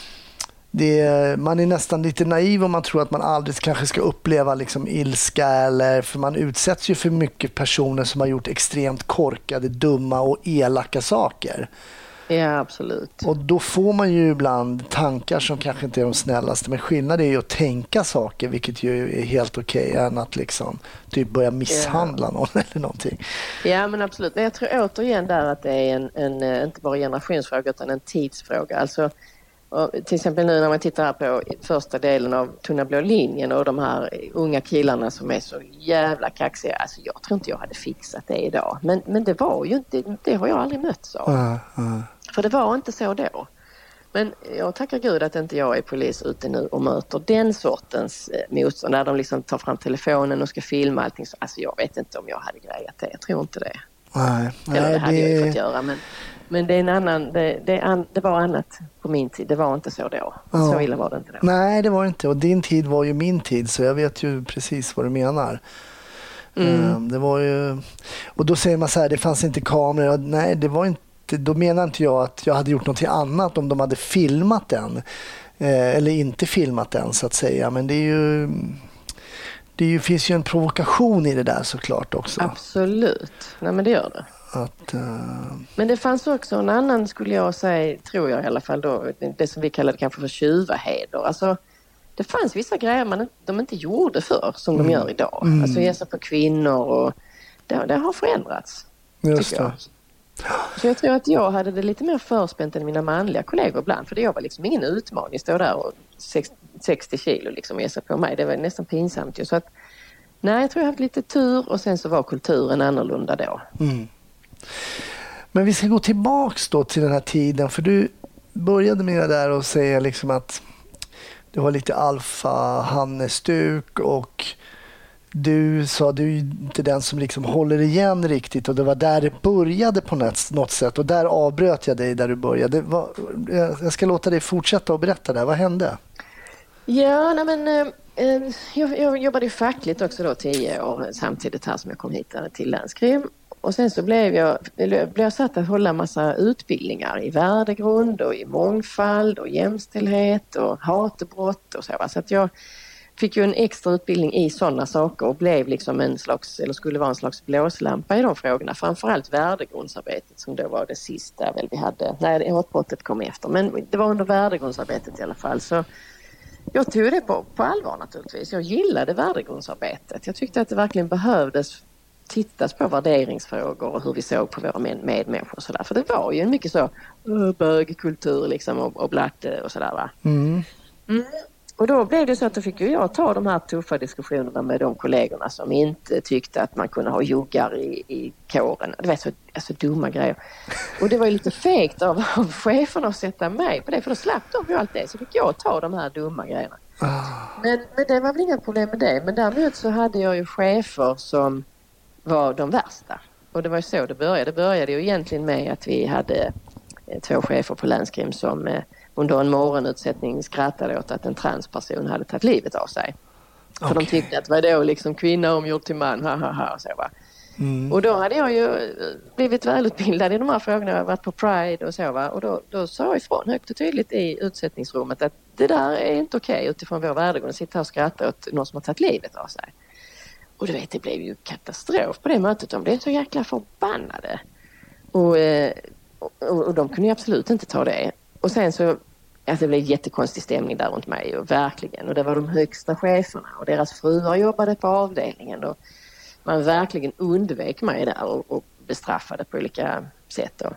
det är, man är nästan lite naiv om man tror att man aldrig kanske ska uppleva liksom ilska, eller, för man utsätts ju för mycket personer som har gjort extremt korkade, dumma och elaka saker. Ja, absolut. Och då får man ju ibland tankar som kanske inte är de snällaste, men skillnaden är ju att tänka saker, vilket ju är helt okej, än att liksom typ börja misshandla ja. någon eller någonting. Ja, men absolut. Men jag tror återigen där att det är en, en inte bara generationsfråga utan en tidsfråga. Alltså, och till exempel nu när man tittar här på första delen av Tunna blå linjen och de här unga killarna som är så jävla kaxiga. Alltså jag tror inte jag hade fixat det idag. Men, men det var ju inte, det har jag aldrig mötts av. Uh, uh. För det var inte så då. Men jag tackar Gud att inte jag är polis ute nu och möter den sortens eh, motstånd. När de liksom tar fram telefonen och ska filma allting. Så, alltså jag vet inte om jag hade grejat det. Jag tror inte det. Nej, Eller nej, det hade det... jag ju fått göra. Men, men det är en annan, det, det, an, det var annat på min tid. Det var inte så då. Ja. Så illa var det inte då. Nej, det var det inte. Och din tid var ju min tid. Så jag vet ju precis vad du menar. Mm. Det var ju... Och då säger man så här, det fanns inte kameror. Nej, det var inte... Då menar inte jag att jag hade gjort något annat om de hade filmat den. Eh, eller inte filmat den så att säga. Men det är ju... Det är ju, finns ju en provokation i det där såklart också. Absolut. Nej, men det gör det. Att, uh... Men det fanns också en annan, skulle jag säga, tror jag i alla fall då, det som vi kallade kanske för tjuvaheder. Alltså, det fanns vissa grejer man de inte gjorde för som mm. de gör idag. Mm. Alltså ge sig på kvinnor och det, det har förändrats. Just det. Jag. Så jag tror att jag hade det lite mer förspänt än mina manliga kollegor ibland. För det var liksom ingen utmaning att stå där och sextio kilo liksom och ge sig på mig. Det var nästan pinsamt ju. Så att, nej, jag tror jag haft lite tur och sen så var kulturen annorlunda då. Mm. Men vi ska gå tillbaks då till den här tiden. För du började med det där och säga liksom att du var lite alfa-hannestuk och du sa du är inte den som liksom håller igen riktigt, och det var där det började på något sätt, och där avbröt jag dig där du började. Var, jag ska låta dig fortsätta och berätta där. Vad hände? Ja, nej men eh, jag, jag jobbade ju fackligt också då tio år samtidigt här som jag kom hit till Länskrim. Och sen så blev jag, blev jag satt att hålla massa utbildningar i värdegrund och i mångfald och jämställdhet och hatbrott och så. Så att jag fick ju en extra utbildning i sådana saker och blev liksom en slags, eller skulle vara en slags blåslampa i de frågorna. Framförallt värdegrundsarbetet som då var det sista väl vi hade. Nej, hatbrottet kom efter, men det var under värdegrundsarbetet i alla fall. Så jag tog det på, på allvar naturligtvis. Jag gillade värdegrundsarbetet. Jag tyckte att det verkligen behövdes tittas på värderingsfrågor och hur vi såg på våra med- medmänniskor och sådär. För det var ju en mycket så bögkultur liksom och, och blatte och sådär va. Mm. Mm. Och då blev det så att då fick ju jag ta de här tuffa diskussionerna med de kollegorna som inte tyckte att man kunde ha juggar i, i kåren. Det var så alltså, dumma grejer. Och det var ju lite fegt av, av cheferna att sätta mig på det, för då slapp de ju allt det. Så fick jag ta de här dumma grejerna. Men, men det var väl inga problem med det. Men däremot så hade jag ju chefer som var de värsta. Och det var ju så det började. Det började ju egentligen med att vi hade två chefer på länskrim som under en morgonutsättning skrattade åt att en transperson hade tagit livet av sig. För okay. De tyckte att vad då liksom kvinna omgjord till man, ha ha ha och så va. Mm. Och då hade jag ju blivit välutbildad i de här frågorna. Jag har varit på Pride och så va. Och då, då sa jag ifrån högt och tydligt i utsättningsrummet att det där är inte okej okay, utifrån vår värdegrund att sitta här och skratta åt någon som har tagit livet av sig. Och du vet, det blev ju katastrof på det mötet. De blev så jäkla förbannade. Och, och, och de kunde ju absolut inte ta det. Och sen så, alltså det blev jättekonstig stämning där runt mig, och verkligen. Och det var de högsta cheferna och deras fruar jobbade på avdelningen. Och man verkligen undvek mig där och, och bestraffade på olika sätt. Då.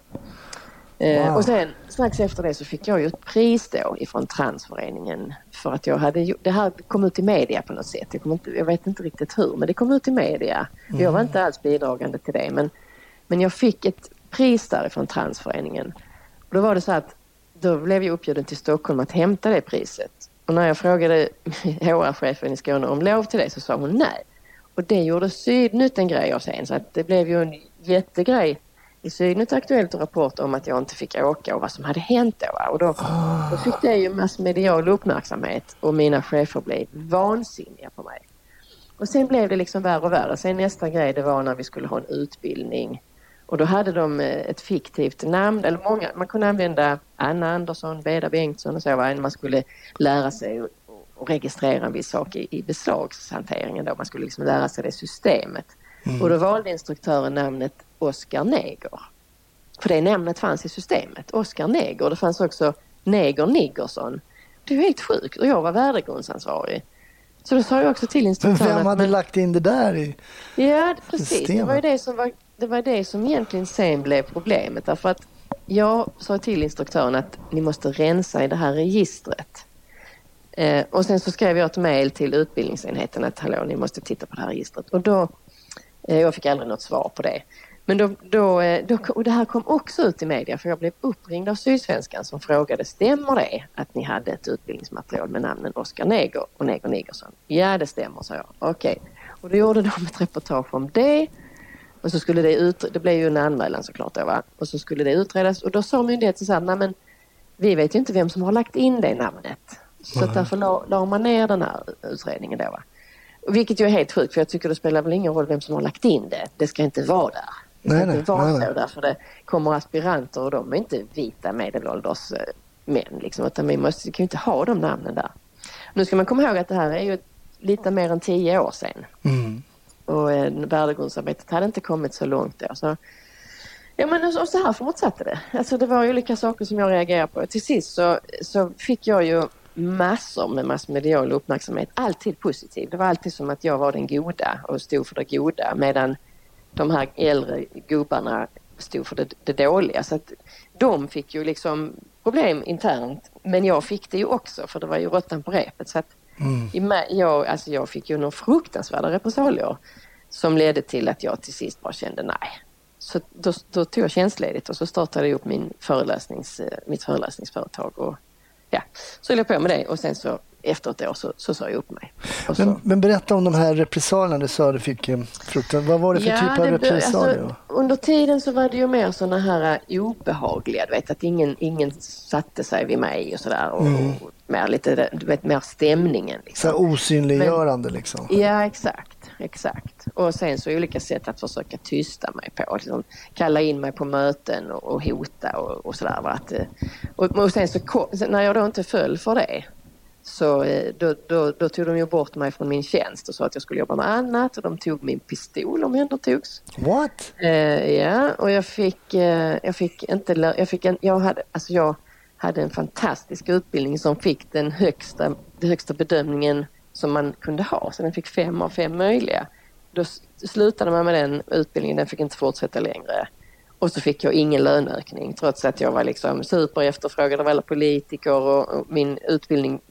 Wow. Och sen strax efter det så fick jag ju ett pris då ifrån transföreningen för att jag hade, det här kom ut i media på något sätt. Jag, kom inte, jag vet inte riktigt hur, men det kom ut i media. Mm. Jag var inte alls bidragande till det, men, men jag fick ett pris där ifrån transföreningen. Och då var det så att då blev jag uppbjuden till Stockholm att hämta det priset. Och när jag frågade H R-chefen i Skåne om lov till det så sa hon nej. Och det gjorde Sydnytt en grej av sen, så att det blev ju en jättegrej i Sydnytt Aktuellt och Rapport om att jag inte fick åka och vad som hade hänt då. Och då, då fick det ju massmedial uppmärksamhet och mina chefer blev vansinniga på mig. Och sen blev det liksom värre och värre. Sen nästa grej det var när vi skulle ha en utbildning. Och då hade de ett fiktivt namn, eller många, man kunde använda Anna Andersson, Beda Bengtsson och så, när man skulle lära sig och, och registrera en viss sak i, i beslagshanteringen då. Man skulle liksom lära sig det systemet. Mm. Och då valde instruktören namnet Oskar Neger. För det namnet fanns i systemet, Oskar Neger. Det fanns också Neger Niggersson. Det är helt sjukt, och jag var värdegrundsansvarig. Så då sa jag också till instruktören. Men vem hade men, lagt in det där i Ja, precis. Systemet? Det var ju det som var Det var det som egentligen sen blev problemet. Därför att jag sa till instruktören att ni måste rensa i det här registret. Eh, och sen så skrev jag ett mejl till utbildningsenheten att hallå, ni måste titta på det här registret. Och då, eh, jag fick aldrig något svar på det. Men då, då, då, och det här kom också ut i media, för jag blev uppringd av Sydsvenskan som frågade, stämmer det att ni hade ett utbildningsmaterial med namnen Oskar Neger och Neger Niggersson? Ja, det stämmer, sa jag. Okej. Okay. Och då gjorde de ett reportage om det. Och så skulle det ut, det blev ju en anmälan såklart då, va? Och så skulle det utredas. Och då sa myndigheten så här, nej men vi vet ju inte vem som har lagt in det namnet. Så mm. därför la, la man ner den här utredningen då, va? Och vilket ju är helt sjukt, för jag tycker det spelar väl ingen roll vem som har lagt in det. Det ska inte vara där. Det ska nej, inte vara nej, så nej. Därför det kommer aspiranter och de är inte vita medelålders män liksom. Utan vi måste, vi kan ju inte ha de namnen där. Nu ska man komma ihåg att det här är ju lite mer än tio år sedan. Mm. Och eh, värdegrundsarbetet hade inte kommit så långt då. Så, ja, men och, och så här fortsatte det. Alltså det var ju olika saker som jag reagerade på. Till sist så, så fick jag ju massor med massmedial uppmärksamhet. Alltid positiv. Det var alltid som att jag var den goda och stod för det goda. Medan de här äldre gubbarna stod för det, det dåliga. Så att de fick ju liksom problem internt. Men jag fick det ju också, för det var ju råttan på repet. Så att Mm. Jag, alltså jag fick ju några fruktansvärda repressalier som ledde till att jag till sist bara kände nej. Så då, då tog jag tjänstledigt och så startade jag upp min föreläsnings, mitt föreläsningsföretag och ja, så höll jag på med det och sen så efter ett år så, så sa jag upp mig. Så... Men, men berätta om de här repressalierna du sa du fick fruktan. Vad var det för ja, typ av repressalier? Alltså, under tiden så var det ju mer såna här obehagliga, du vet, att ingen, ingen satte sig vid mig och sådär och, mm. och mer lite, du vet, mer stämningen. Liksom. Så osynliggörande men, liksom. Ja, exakt. Exakt. Och sen så olika sätt att försöka tysta mig på. Liksom, kalla in mig på möten och, och hota och, och sådär. Att, och, och sen så när jag då inte föll för det så då, då, då tog de ju bort mig från min tjänst och sa att jag skulle jobba med annat och de tog min pistol om jag togs. What? Eh, ja, och jag fick eh, jag fick inte jag fick en, jag hade alltså jag hade en fantastisk utbildning som fick den högsta den högsta bedömningen som man kunde ha, så den fick fem av fem möjliga. Då slutade man med den utbildningen, den fick inte fortsätta längre. Och så fick jag ingen löneökning trots att jag var liksom super efterfrågad av alla politiker och, och min utbildning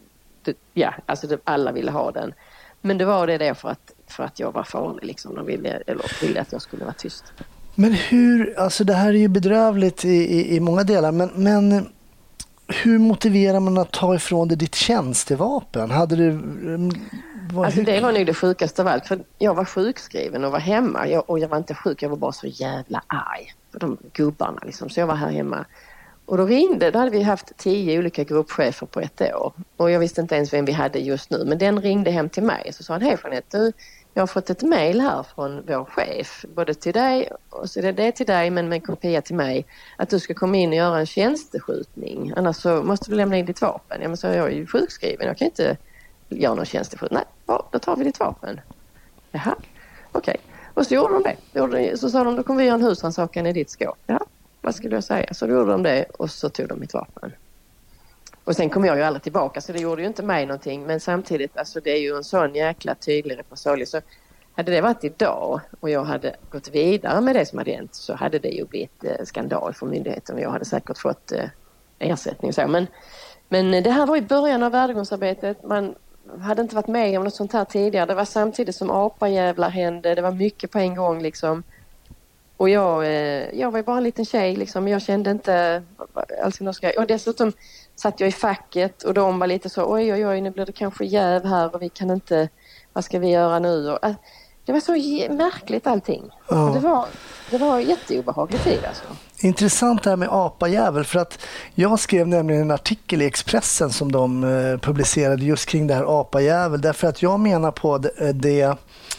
det, ja, alltså det, alla ville ha den. Men det var det där för att, för att jag var farlig liksom. De ville, eller ville att jag skulle vara tyst. Men hur, alltså det här är ju bedrövligt i, i, i många delar, men, men hur motiverar man att ta ifrån dig ditt tjänstevapen? Hade du... Var, alltså hur... det var nog det sjukaste av allt, för jag var sjukskriven och var hemma. Jag, och jag var inte sjuk, jag var bara så jävla arg för de gubbarna liksom. Så jag var här hemma. Och då ringde, då hade vi haft tio olika gruppchefer på ett år. Och jag visste inte ens vem vi hade just nu. Men den ringde hem till mig. Så sa han, hej Jeanette, du, jag har fått ett mejl här från vår chef. Både till dig, och så är det det till dig, men med en kopia till mig. Att du ska komma in och göra en tjänsteskjutning. Annars så måste du lämna in ditt vapen. Ja, men så jag är ju sjukskriven, jag kan inte göra någon tjänsteskjutning. Nej, ja, då tar vi ditt vapen. Jaha, okej. Okay. Och så gjorde de det. Så sa de, då kommer vi göra en husrannsakan i ditt skåp. Ja. Vad skulle jag säga? Så då gjorde de det och så tog de mitt vapen. Och sen kom jag ju aldrig tillbaka, så det gjorde ju inte mig någonting. Men samtidigt, alltså det är ju en sån jäkla tydlig repressalie. Så hade det varit idag och jag hade gått vidare med det som hade hänt, så hade det ju blivit eh, skandal för myndigheten. Och jag hade säkert fått eh, ersättning och så. Men, men det här var i början av värdegrundsarbetet. Man hade inte varit med om något sånt här tidigare. Det var samtidigt som apajävlar hände. Det var mycket på en gång liksom. Och jag, jag var ju bara en liten tjej liksom. Jag kände inte alltså, ska... Och dessutom satt jag i facket och de var lite så, oj oj oj, nu blir det kanske jäv här och vi kan inte, vad ska vi göra nu? Och, äh, det var så märkligt allting. Ja. Och det var, det var en jätteobehaglig tid alltså. Intressant det här med apajävel, för att jag skrev nämligen en artikel i Expressen som de eh, publicerade just kring det här apajävel, därför att jag menar på det, det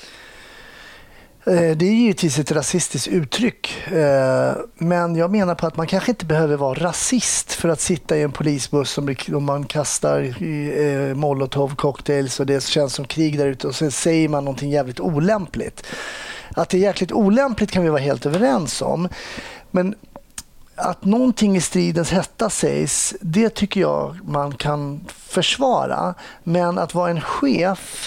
Det är givetvis ett rasistiskt uttryck, men jag menar på att man kanske inte behöver vara rasist för att sitta i en polisbuss om man kastar molotov cocktails och det känns som krig där ute och sen säger man någonting jävligt olämpligt. Att det är jäkligt olämpligt kan vi vara helt överens om, men att någonting i stridens hetta sägs, det tycker jag man kan försvara, men att vara en chef,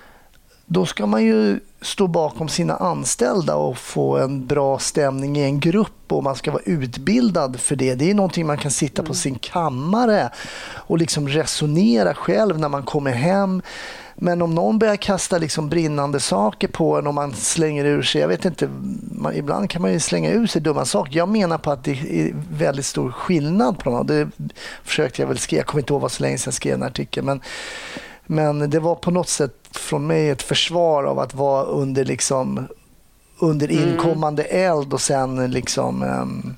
då ska man ju stå bakom sina anställda och få en bra stämning i en grupp, och man ska vara utbildad för det. Det är någonting man kan sitta på sin kammare och liksom resonera själv när man kommer hem. Men om någon börjar kasta liksom brinnande saker på en och man slänger ur sig, jag vet inte, man, ibland kan man ju slänga ur sig dumma saker. Jag menar på att det är väldigt stor skillnad på dem. Det försökte jag väl skriva, jag kommer inte ihåg vad så länge sedan jag skrev en artikel, men Men det var på något sätt från mig ett försvar av att vara under liksom under inkommande mm. eld och sen liksom um,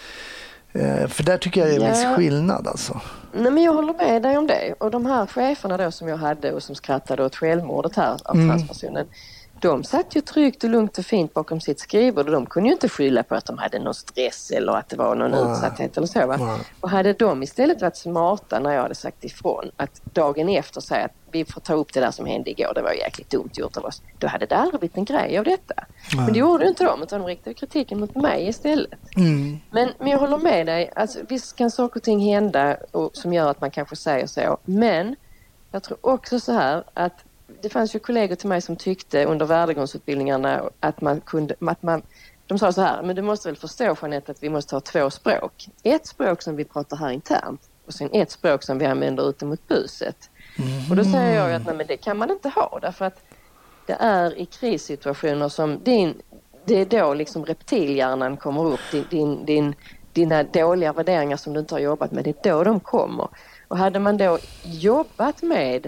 uh, för där tycker jag det är en viss ja. skillnad alltså. Nej, men jag håller med dig om det. Och de här cheferna då som jag hade och som skrattade åt självmordet här av mm. transpersonen, de satt ju tryggt och lugnt och fint bakom sitt skrivbord och de kunde ju inte skylla på att de hade någon stress eller att det var någon Nej. utsatthet eller så. Va? Nej. Och hade de istället varit smarta när jag hade sagt ifrån att dagen efter säga att vi får ta upp det där som hände igår, det var jäkligt dumt gjort av oss, då hade det aldrig blivit en grej av detta. Nej. Men det gjorde ju inte de, utan de riktade kritiken mot mig istället. Mm. Men, men jag håller med dig, alltså, visst kan saker och ting hända och, som gör att man kanske säger så, men jag tror också så här att det fanns ju kollegor till mig som tyckte under värdegrundsutbildningarna att man kunde, att man, de sa så här, men du måste väl förstå Jeanette att vi måste ha två språk. Ett språk som vi pratar här internt och sen ett språk som vi använder ute mot buset. Mm. Och då säger jag att nej, men det kan man inte ha, därför att det är i krissituationer som din, det är då liksom reptilhjärnan kommer upp, din, din, din, dina dåliga värderingar som du inte har jobbat med, det är då de kommer. Och hade man då jobbat med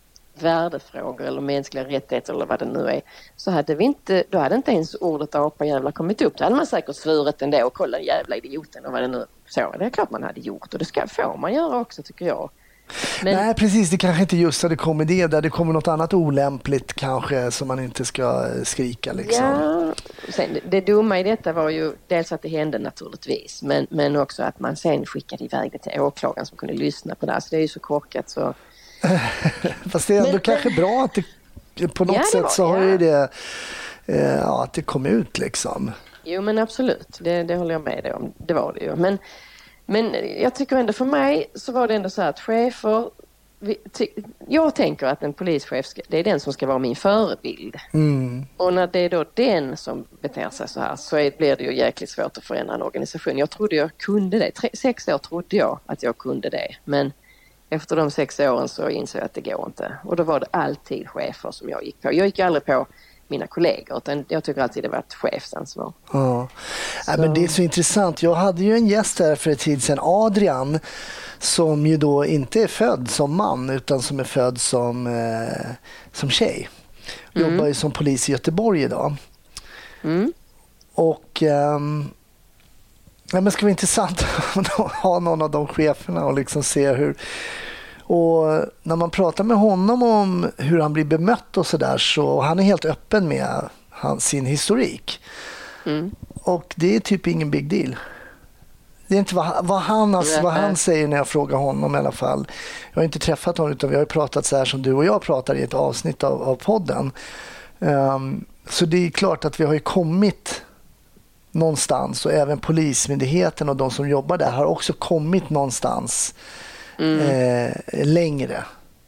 värdefrågor eller mänskliga rättigheter eller vad det nu är, så hade vi inte, då hade inte ens ordet apajävlar kommit upp. Då hade man säkert svurit ändå och kollat jävla idioten och vad det nu så. Det är klart man hade gjort och det ska få man göra också tycker jag. Men, nej precis, det kanske inte just hade kommit det där det kommer något annat olämpligt kanske som man inte ska skrika liksom. Ja, sen, det, det dumma i detta var ju dels att det hände naturligtvis, men, men också att man sen skickade iväg det till åklagaren som kunde lyssna på det här, så det är ju så korkat så. Fast det är ändå men, kanske bra att det på något ja, sätt var, så har ja. ju det eh, ja, att det kom ut liksom. Jo men absolut, det, det håller jag med dig om, det var det ju, men Men jag tycker ändå för mig så var det ändå så här att chefer, vi, ty, jag tänker att en polischef, ska, det är den som ska vara min förebild. Mm. Och när det är då den som beter sig så här så är, blir det ju jäkligt svårt att förändra en organisation. Jag trodde jag kunde det, Tre, sex år trodde jag att jag kunde det. Men efter de sex åren så insåg jag att det går inte. Och då var det alltid chefer som jag gick på. Jag gick aldrig på mina kollegor, utan jag tycker alltid det var ett chefsansvar. Ja. Ja, men det är så intressant. Jag hade ju en gäst här för ett tid sedan, Adrian, som ju då inte är född som man utan som är född som, eh, som tjej. Mm. Jobbar ju som polis i Göteborg idag. Mm. Och ehm, ja, men det ska vara intressant att ha någon av de cheferna och liksom se hur. Och när man pratar med honom om hur han blir bemött och sådär, så han är helt öppen med hans, sin historik. Mm. Och det är typ ingen big deal. Det är inte vad, vad, han, alltså, vad han säger när jag frågar honom i alla fall. Jag har inte träffat honom, utan vi har pratat så här som du och jag pratar i ett avsnitt av, av podden. Um, så det är klart att vi har ju kommit någonstans, och även polismyndigheten och de som jobbar där har också kommit någonstans mm. eh, längre.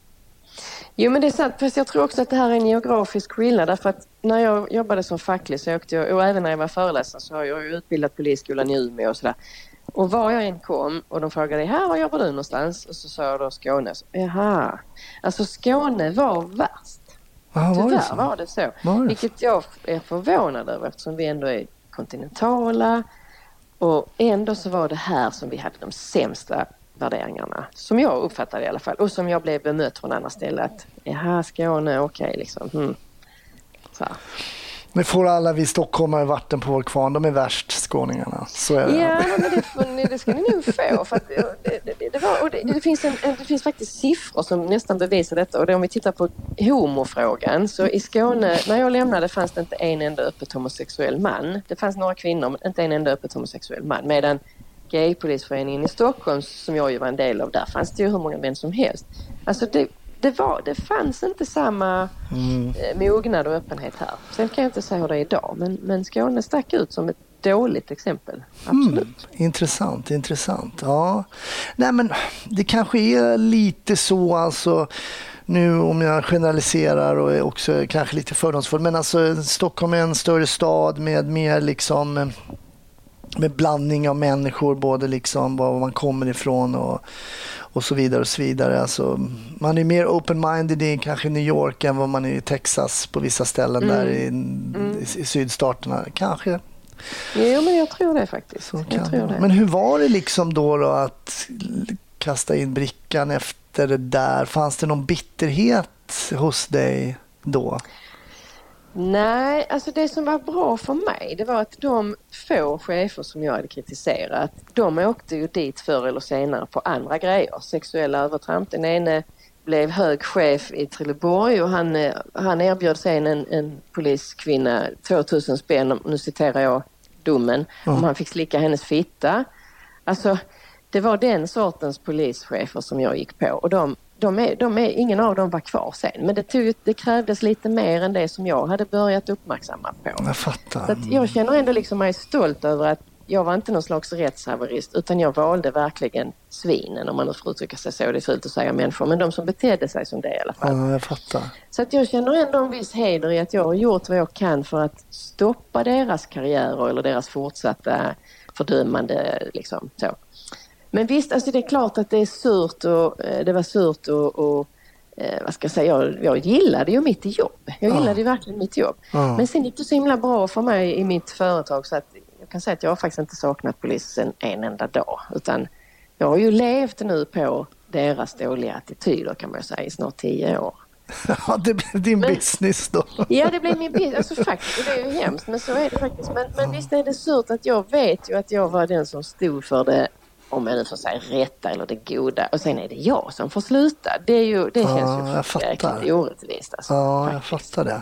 Jo, men det är sant, fast jag tror också att det här är en geografisk skillnad, därför att när jag jobbade som facklig så åkte jag, och även när jag var föreläsare så har jag utbildat polisskolan i Umeå och sådär. Och var jag än kom och de frågade, här, var jobbar du någonstans? Och så sa jag då Skåne. Så, jaha, alltså Skåne var värst. Aha, var Tyvärr det så? var det så. Var det? Vilket jag är förvånad över, eftersom vi ändå är kontinentala. Och ändå så var det här som vi hade de sämsta värderingarna. Som jag uppfattade i alla fall. Och som jag blev bemött från andra ställen. Att, jaha, Skåne, okej okay, liksom. Hmm. Så här. Nu får alla vi stockholmare vatten på vår kvarn. De är värst, skåningarna. Så är det. Ja, men det, får, det ska ni nog få. För att det, det, det, var, och det, det, finns en, det finns faktiskt siffror som nästan bevisar detta. Och det, om vi tittar på homofrågan. Så i Skåne, när jag lämnade, fanns det inte en enda öppet homosexuell man. Det fanns några kvinnor, men inte en enda öppet homosexuell man. Medan gaypolisföreningen i Stockholm, som jag ju var en del av, där fanns det ju hur många män som helst. Alltså det... Det, var, det fanns inte samma mm. mognad och öppenhet här. Sen kan jag inte säga hur det är idag. Men, men Skåne stack ut som ett dåligt exempel. Absolut. Mm. Intressant, intressant. Ja. Nej, men det kanske är lite så, alltså, nu om jag generaliserar och är också kanske lite fördomsfull. Men alltså Stockholm är en större stad med mer liksom... med blandning av människor, både liksom var man kommer ifrån och, och så vidare och så vidare. Alltså, man är mer open-minded i kanske New York än vad man är i Texas på vissa ställen mm. där i, mm. i, i sydstaterna. Kanske. Jo, men jag tror det faktiskt. Så jag tror det. Men hur var det liksom då, då att kasta in brickan efter det där? Fanns det någon bitterhet hos dig då? Nej, alltså det som var bra för mig, det var att de få chefer som jag hade kritiserat, de åkte ju dit förr eller senare på andra grejer. Sexuella övertramp. Den ene blev hög chef i Trelleborg och han, han erbjöd sig en, en poliskvinna tvåtusen spänn, nu citerar jag domen, mm. om han fick slicka hennes fitta. Alltså det var den sortens polischefer som jag gick på, och de De är, de är, ingen av dem var kvar sen. Men det, tog, det krävdes lite mer än det som jag hade börjat uppmärksamma på. Jag fattar. Så att jag känner ändå liksom mig stolt över att jag var inte någon slags rättshaverist, utan jag valde verkligen svinen, om man nu får uttrycka sig så. Det är fult att säga människor, men de som betedde sig som det i alla fall. Ja, jag fattar. Så att jag känner ändå en viss heder i att jag har gjort vad jag kan för att stoppa deras karriärer eller deras fortsatta fördömande liksom så. Men visst, alltså det är klart att det är surt och det var surt och, och eh, vad ska jag säga, jag, jag gillade ju mitt jobb. Jag gillade ja. ju verkligen mitt jobb. Ja. Men sen gick det så himla bra för mig i mitt företag, så att jag kan säga att jag har faktiskt inte saknat polisen en enda dag. Utan jag har ju levt nu på deras dåliga attityder, kan man säga, i snart tio år. Ja, det blev din men, business då. Ja, det blev min business. Alltså faktiskt, det är ju hemskt, men så är det faktiskt. Men, men visst är det surt att jag vet ju att jag var den som stod för det, om jag nu får säga rätta eller det goda, och sen är det jag som får sluta. Det, är ju, det känns ja, ju verkligen orättvist. Alltså, ja, jag fattar det.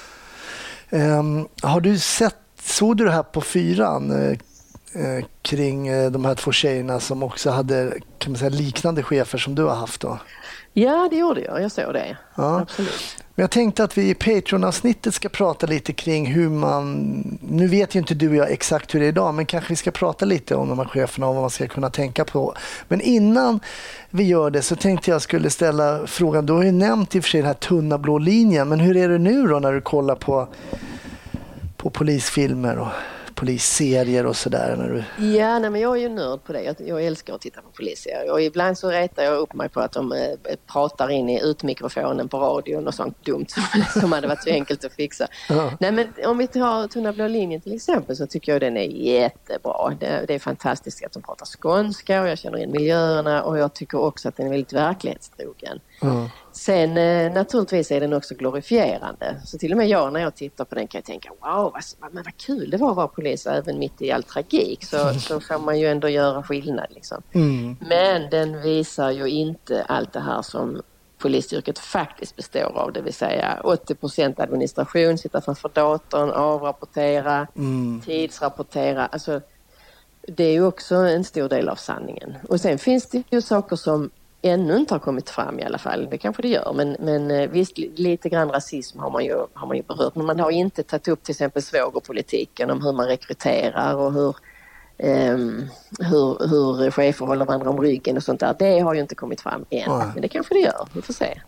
Um, har du sett, såg du det här på fyran uh, kring uh, de här två tjejerna som också hade, kan man säga, liknande chefer som du har haft då? Ja, det gjorde jag. Jag såg det. Ja. Absolut. Men jag tänkte att vi i Patreon-avsnittet ska prata lite kring hur man... Nu vet ju inte du och jag exakt hur det är idag, men kanske vi ska prata lite om de här cheferna och vad man ska kunna tänka på. Men innan vi gör det så tänkte jag skulle ställa frågan. Du har ju nämnt i och för sig den här tunna blå linjen, men hur är det nu då när du kollar på, på polisfilmer och polisserier och sådär? När du... Ja, nej, men jag är ju nörd på det. Jag, jag älskar att titta på polisserier. Och ibland så retar jag upp mig på att de eh, pratar in i utmikrofonen på radion och sånt dumt som, som hade varit så enkelt att fixa. Ja. Nej, men om vi tar Tunna blå linjen till exempel så tycker jag den är jättebra. Det, det är fantastiskt att de pratar skånska och jag känner in miljöerna och jag tycker också att den är väldigt verklighetstrogen. Ja. Sen eh, naturligtvis är den också glorifierande. Så till och med jag när jag tittar på den kan jag tänka wow, vad, men vad kul det var att vara polis även mitt i all tragik. Så, så får man ju ändå göra skillnad liksom. Mm. Men den visar ju inte allt det här som polisyrket faktiskt består av. Det vill säga åttio procent administration, sitta framför datorn, avrapportera, mm. tidsrapportera. Alltså det är ju också en stor del av sanningen. Och sen finns det ju saker som ännu inte har kommit fram i alla fall. Det kanske det gör. Men, men visst, lite grann rasism har man, ju, har man ju berört. Men man har inte tagit upp till exempel svågerpolitiken om hur man rekryterar och hur, um, hur, hur chefer håller varandra om ryggen och sånt där. Det har ju inte kommit fram än. Ja. Men det kanske det gör. Vi får se.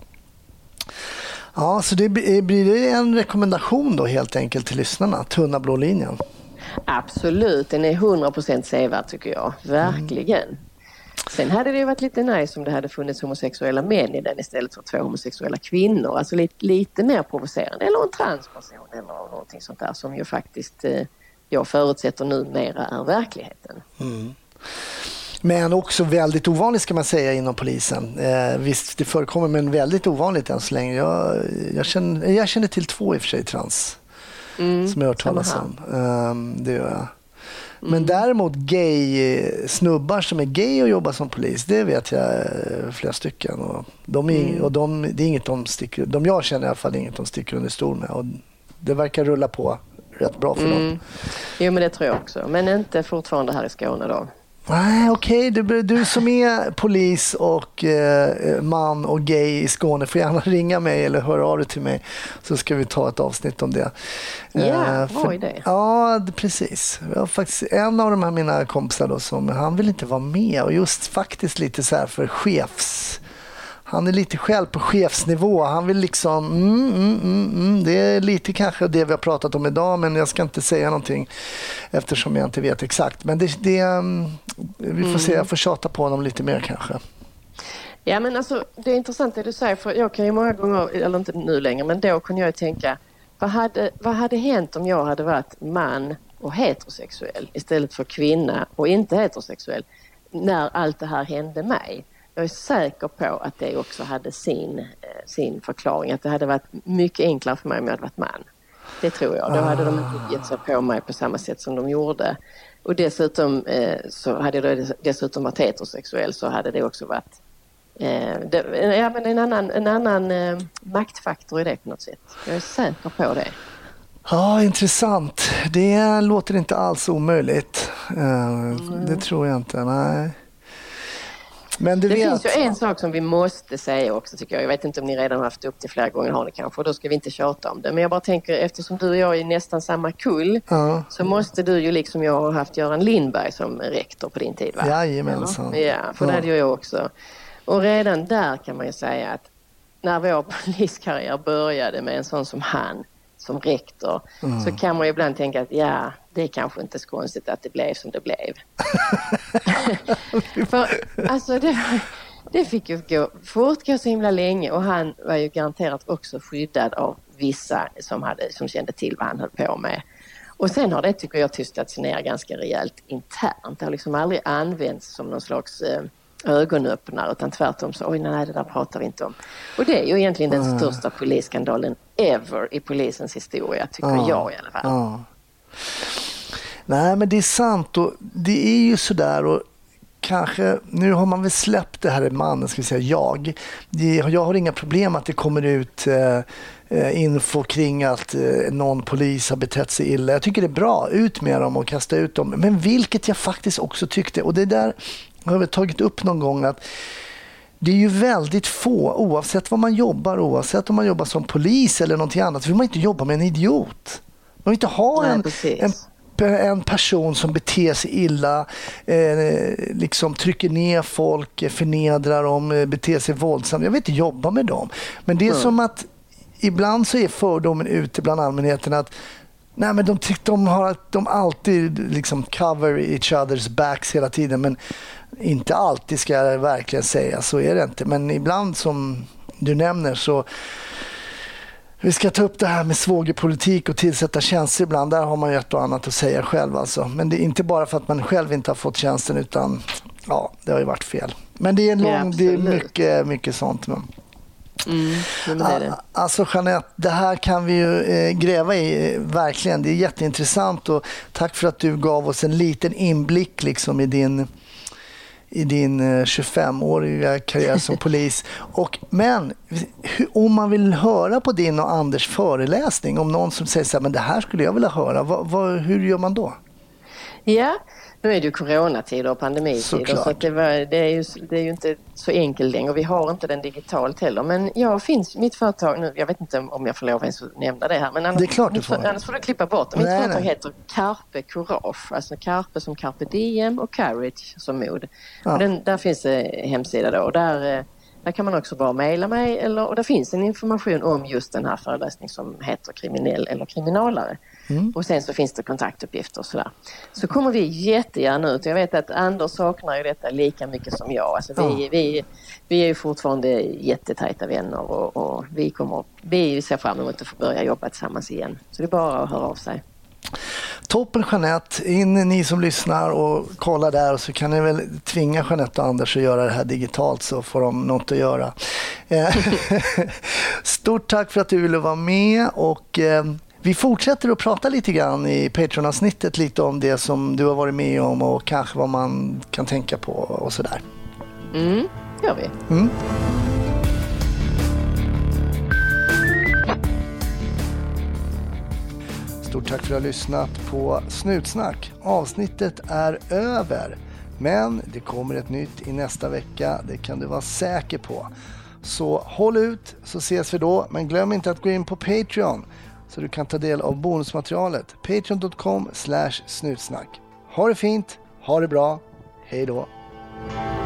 Ja, så det blir det en rekommendation då helt enkelt till lyssnarna. Tunna blå linjen. Absolut. Den är hundra procent sevärd tycker jag. Verkligen. Mm. Sen hade det ju varit lite nice om det hade funnits homosexuella män i den istället för två homosexuella kvinnor. Alltså lite, lite mer provocerande. Eller en transperson eller någonting sånt där som ju faktiskt eh, jag förutsätter numera är verkligheten. Mm. Men också väldigt ovanligt ska man säga inom polisen. Eh, visst, det förekommer men väldigt ovanligt än så länge. Jag, jag, känner, jag känner till två i och för sig trans mm, som jag har hört talas om. Eh, det gör jag. Men mm. däremot gay snubbar som är gay och jobbar som polis, det vet jag flera stycken. Och de är, mm. och de, det är inget de sticker, de jag känner i alla fall inget de sticker under stol med. Och det verkar rulla på rätt bra för mm. dem. Jo, men det tror jag också. Men inte fortfarande här i Skåne då. Nej, okej. Okay. Du, du som är polis och eh, man och gay i Skåne får gärna ringa mig eller höra av dig till mig så ska vi ta ett avsnitt om det. Ja, eh, bra idé. Ja, precis. Jag har faktiskt en av de här mina kompisar då som han vill inte vara med och just faktiskt lite så här för chefs. Han är lite själv på chefsnivå. Han vill liksom, mm, mm, mm, mm. det är lite kanske det vi har pratat om idag, men jag ska inte säga någonting eftersom jag inte vet exakt. Men det, det vi får mm. se, jag får tjata på honom lite mer kanske. Ja, men alltså det är intressant det du säger, för jag kan ju många gånger, eller inte nu längre, men då kunde jag ju tänka, vad hade, vad hade hänt om jag hade varit man och heterosexuell istället för kvinna och inte heterosexuell när allt det här hände mig? Jag är säker på att det också hade sin, sin förklaring. Att det hade varit mycket enklare för mig om jag hade varit man. Det tror jag. Då hade de inte gett sig på mig på samma sätt som de gjorde. Och dessutom så hade jag dessutom varit heterosexuell så hade det också varit det, ja, men en annan, en annan maktfaktor i det på något sätt. Jag är säker på det. Ja, intressant. Det låter inte alls omöjligt. Mm. Det tror jag inte, nej. Men det vet... finns ju en sak som vi måste säga också tycker jag. Jag vet inte om ni redan har haft upp det flera gånger, har ni kanske. Och då ska vi inte tjata om det. Men jag bara tänker, eftersom du och jag är nästan samma kull ja. Så måste du ju liksom jag har haft Göran Lindberg som rektor på din tid, va? Jajamensan. Ja, för det hade jag också. Och redan där kan man ju säga att när vår poliskarriär började med en sån som han som rektor mm. så kan man ju ibland tänka att ja, det är kanske inte så konstigt att det blev som det blev. För alltså det, det fick ju gå fort gå så himla länge och han var ju garanterat också skyddad av vissa som, hade, som kände till vad han höll på med. Och sen har det tycker jag tystats ner ganska rejält internt. Det har liksom aldrig använts som någon slags eh, ögonöppnare utan tvärtom så oj nej det där pratar vi inte om. Och det är ju egentligen den mm. största polisskandalen ever i polisens historia tycker mm. jag i alla fall. Mm. Nej men det är sant och det är ju sådär och kanske, nu har man väl släppt det här i mannen ska vi säga jag. Det, jag har inga problem att det kommer ut eh, info kring att eh, någon polis har betett sig illa. Jag tycker det är bra, ut med dem och kasta ut dem. Men vilket jag faktiskt också tyckte, och det där har jag tagit upp någon gång att det är ju väldigt få, oavsett vad man jobbar, oavsett om man jobbar som polis eller någonting annat, vill man inte jobba med en idiot. Man vill inte ha en, en, en person som beter sig illa, eh, liksom trycker ner folk, förnedrar dem, beter sig våldsamt. Jag vill inte jobba med dem. Men det är mm. som att ibland så är fördomen ute bland allmänheten att Nej, men de tyckte de har att de alltid liksom cover each other's backs hela tiden, men inte alltid ska jag verkligen säga, så är det inte. Men ibland som du nämner så vi ska ta upp det här med svågerpolitik och tillsätta tjänster ibland. Där har man ju ett och annat att säga själv alltså. Men det är inte bara för att man själv inte har fått tjänsten, utan ja, det har ju varit fel. Men det är en lång, ja, det är mycket, mycket sånt. Men. Mm, det är det. Alltså Jeanette, det här kan vi ju eh, gräva i, eh, verkligen. Det är jätteintressant och tack för att du gav oss en liten inblick liksom i din i din tjugofemåriga karriär som polis. Och, men om man vill höra på din och Anders föreläsning, om någon som säger så här, men det här skulle jag vilja höra, vad, vad, hur gör man då? Ja, nu är det ju coronatider och pandemitider, så att det, var, det, är ju, det är ju inte så enkelt längre och vi har inte den digitalt heller. Men jag finns, mitt företag nu, jag vet inte om jag får lov att nämna det här, men annars, det är klart du får. annars får du klippa bort det. Mitt nej, företag nej. heter Carpe Courage, alltså Carpe som Carpe Diem och Courage som mod. Ja. Och den, där finns det hemsida då och där, där kan man också bara mejla mig, eller, och där finns en information om just den här föreläsningen som heter kriminell eller kriminalare. Mm. Och sen så finns det kontaktuppgifter och sådär. Så kommer vi jättegärna ut. Jag vet att Anders saknar ju detta lika mycket som jag. Alltså vi, ja. vi, vi är ju fortfarande jättetajta vänner och, och vi, kommer, vi ser fram emot att få börja jobba tillsammans igen. Så det är bara att höra av sig. Toppen Jeanette, in ni som lyssnar och kollar där, och så kan ni väl tvinga Jeanette och Anders att göra det här digitalt, så får de något att göra. Stort tack för att du ville vara med, och vi fortsätter att prata lite grann i Patreon-avsnittet lite om det som du har varit med om och kanske vad man kan tänka på och sådär. Mm, gör vi. Mm. Stort tack för att du har lyssnat på Snutsnack. Avsnittet är över, men det kommer ett nytt i nästa vecka, det kan du vara säker på. Så håll ut, så ses vi då, men glöm inte att gå in på Patreon så du kan ta del av bonusmaterialet. patreon dot com slash snutsnack. Ha det fint, ha det bra, hej då.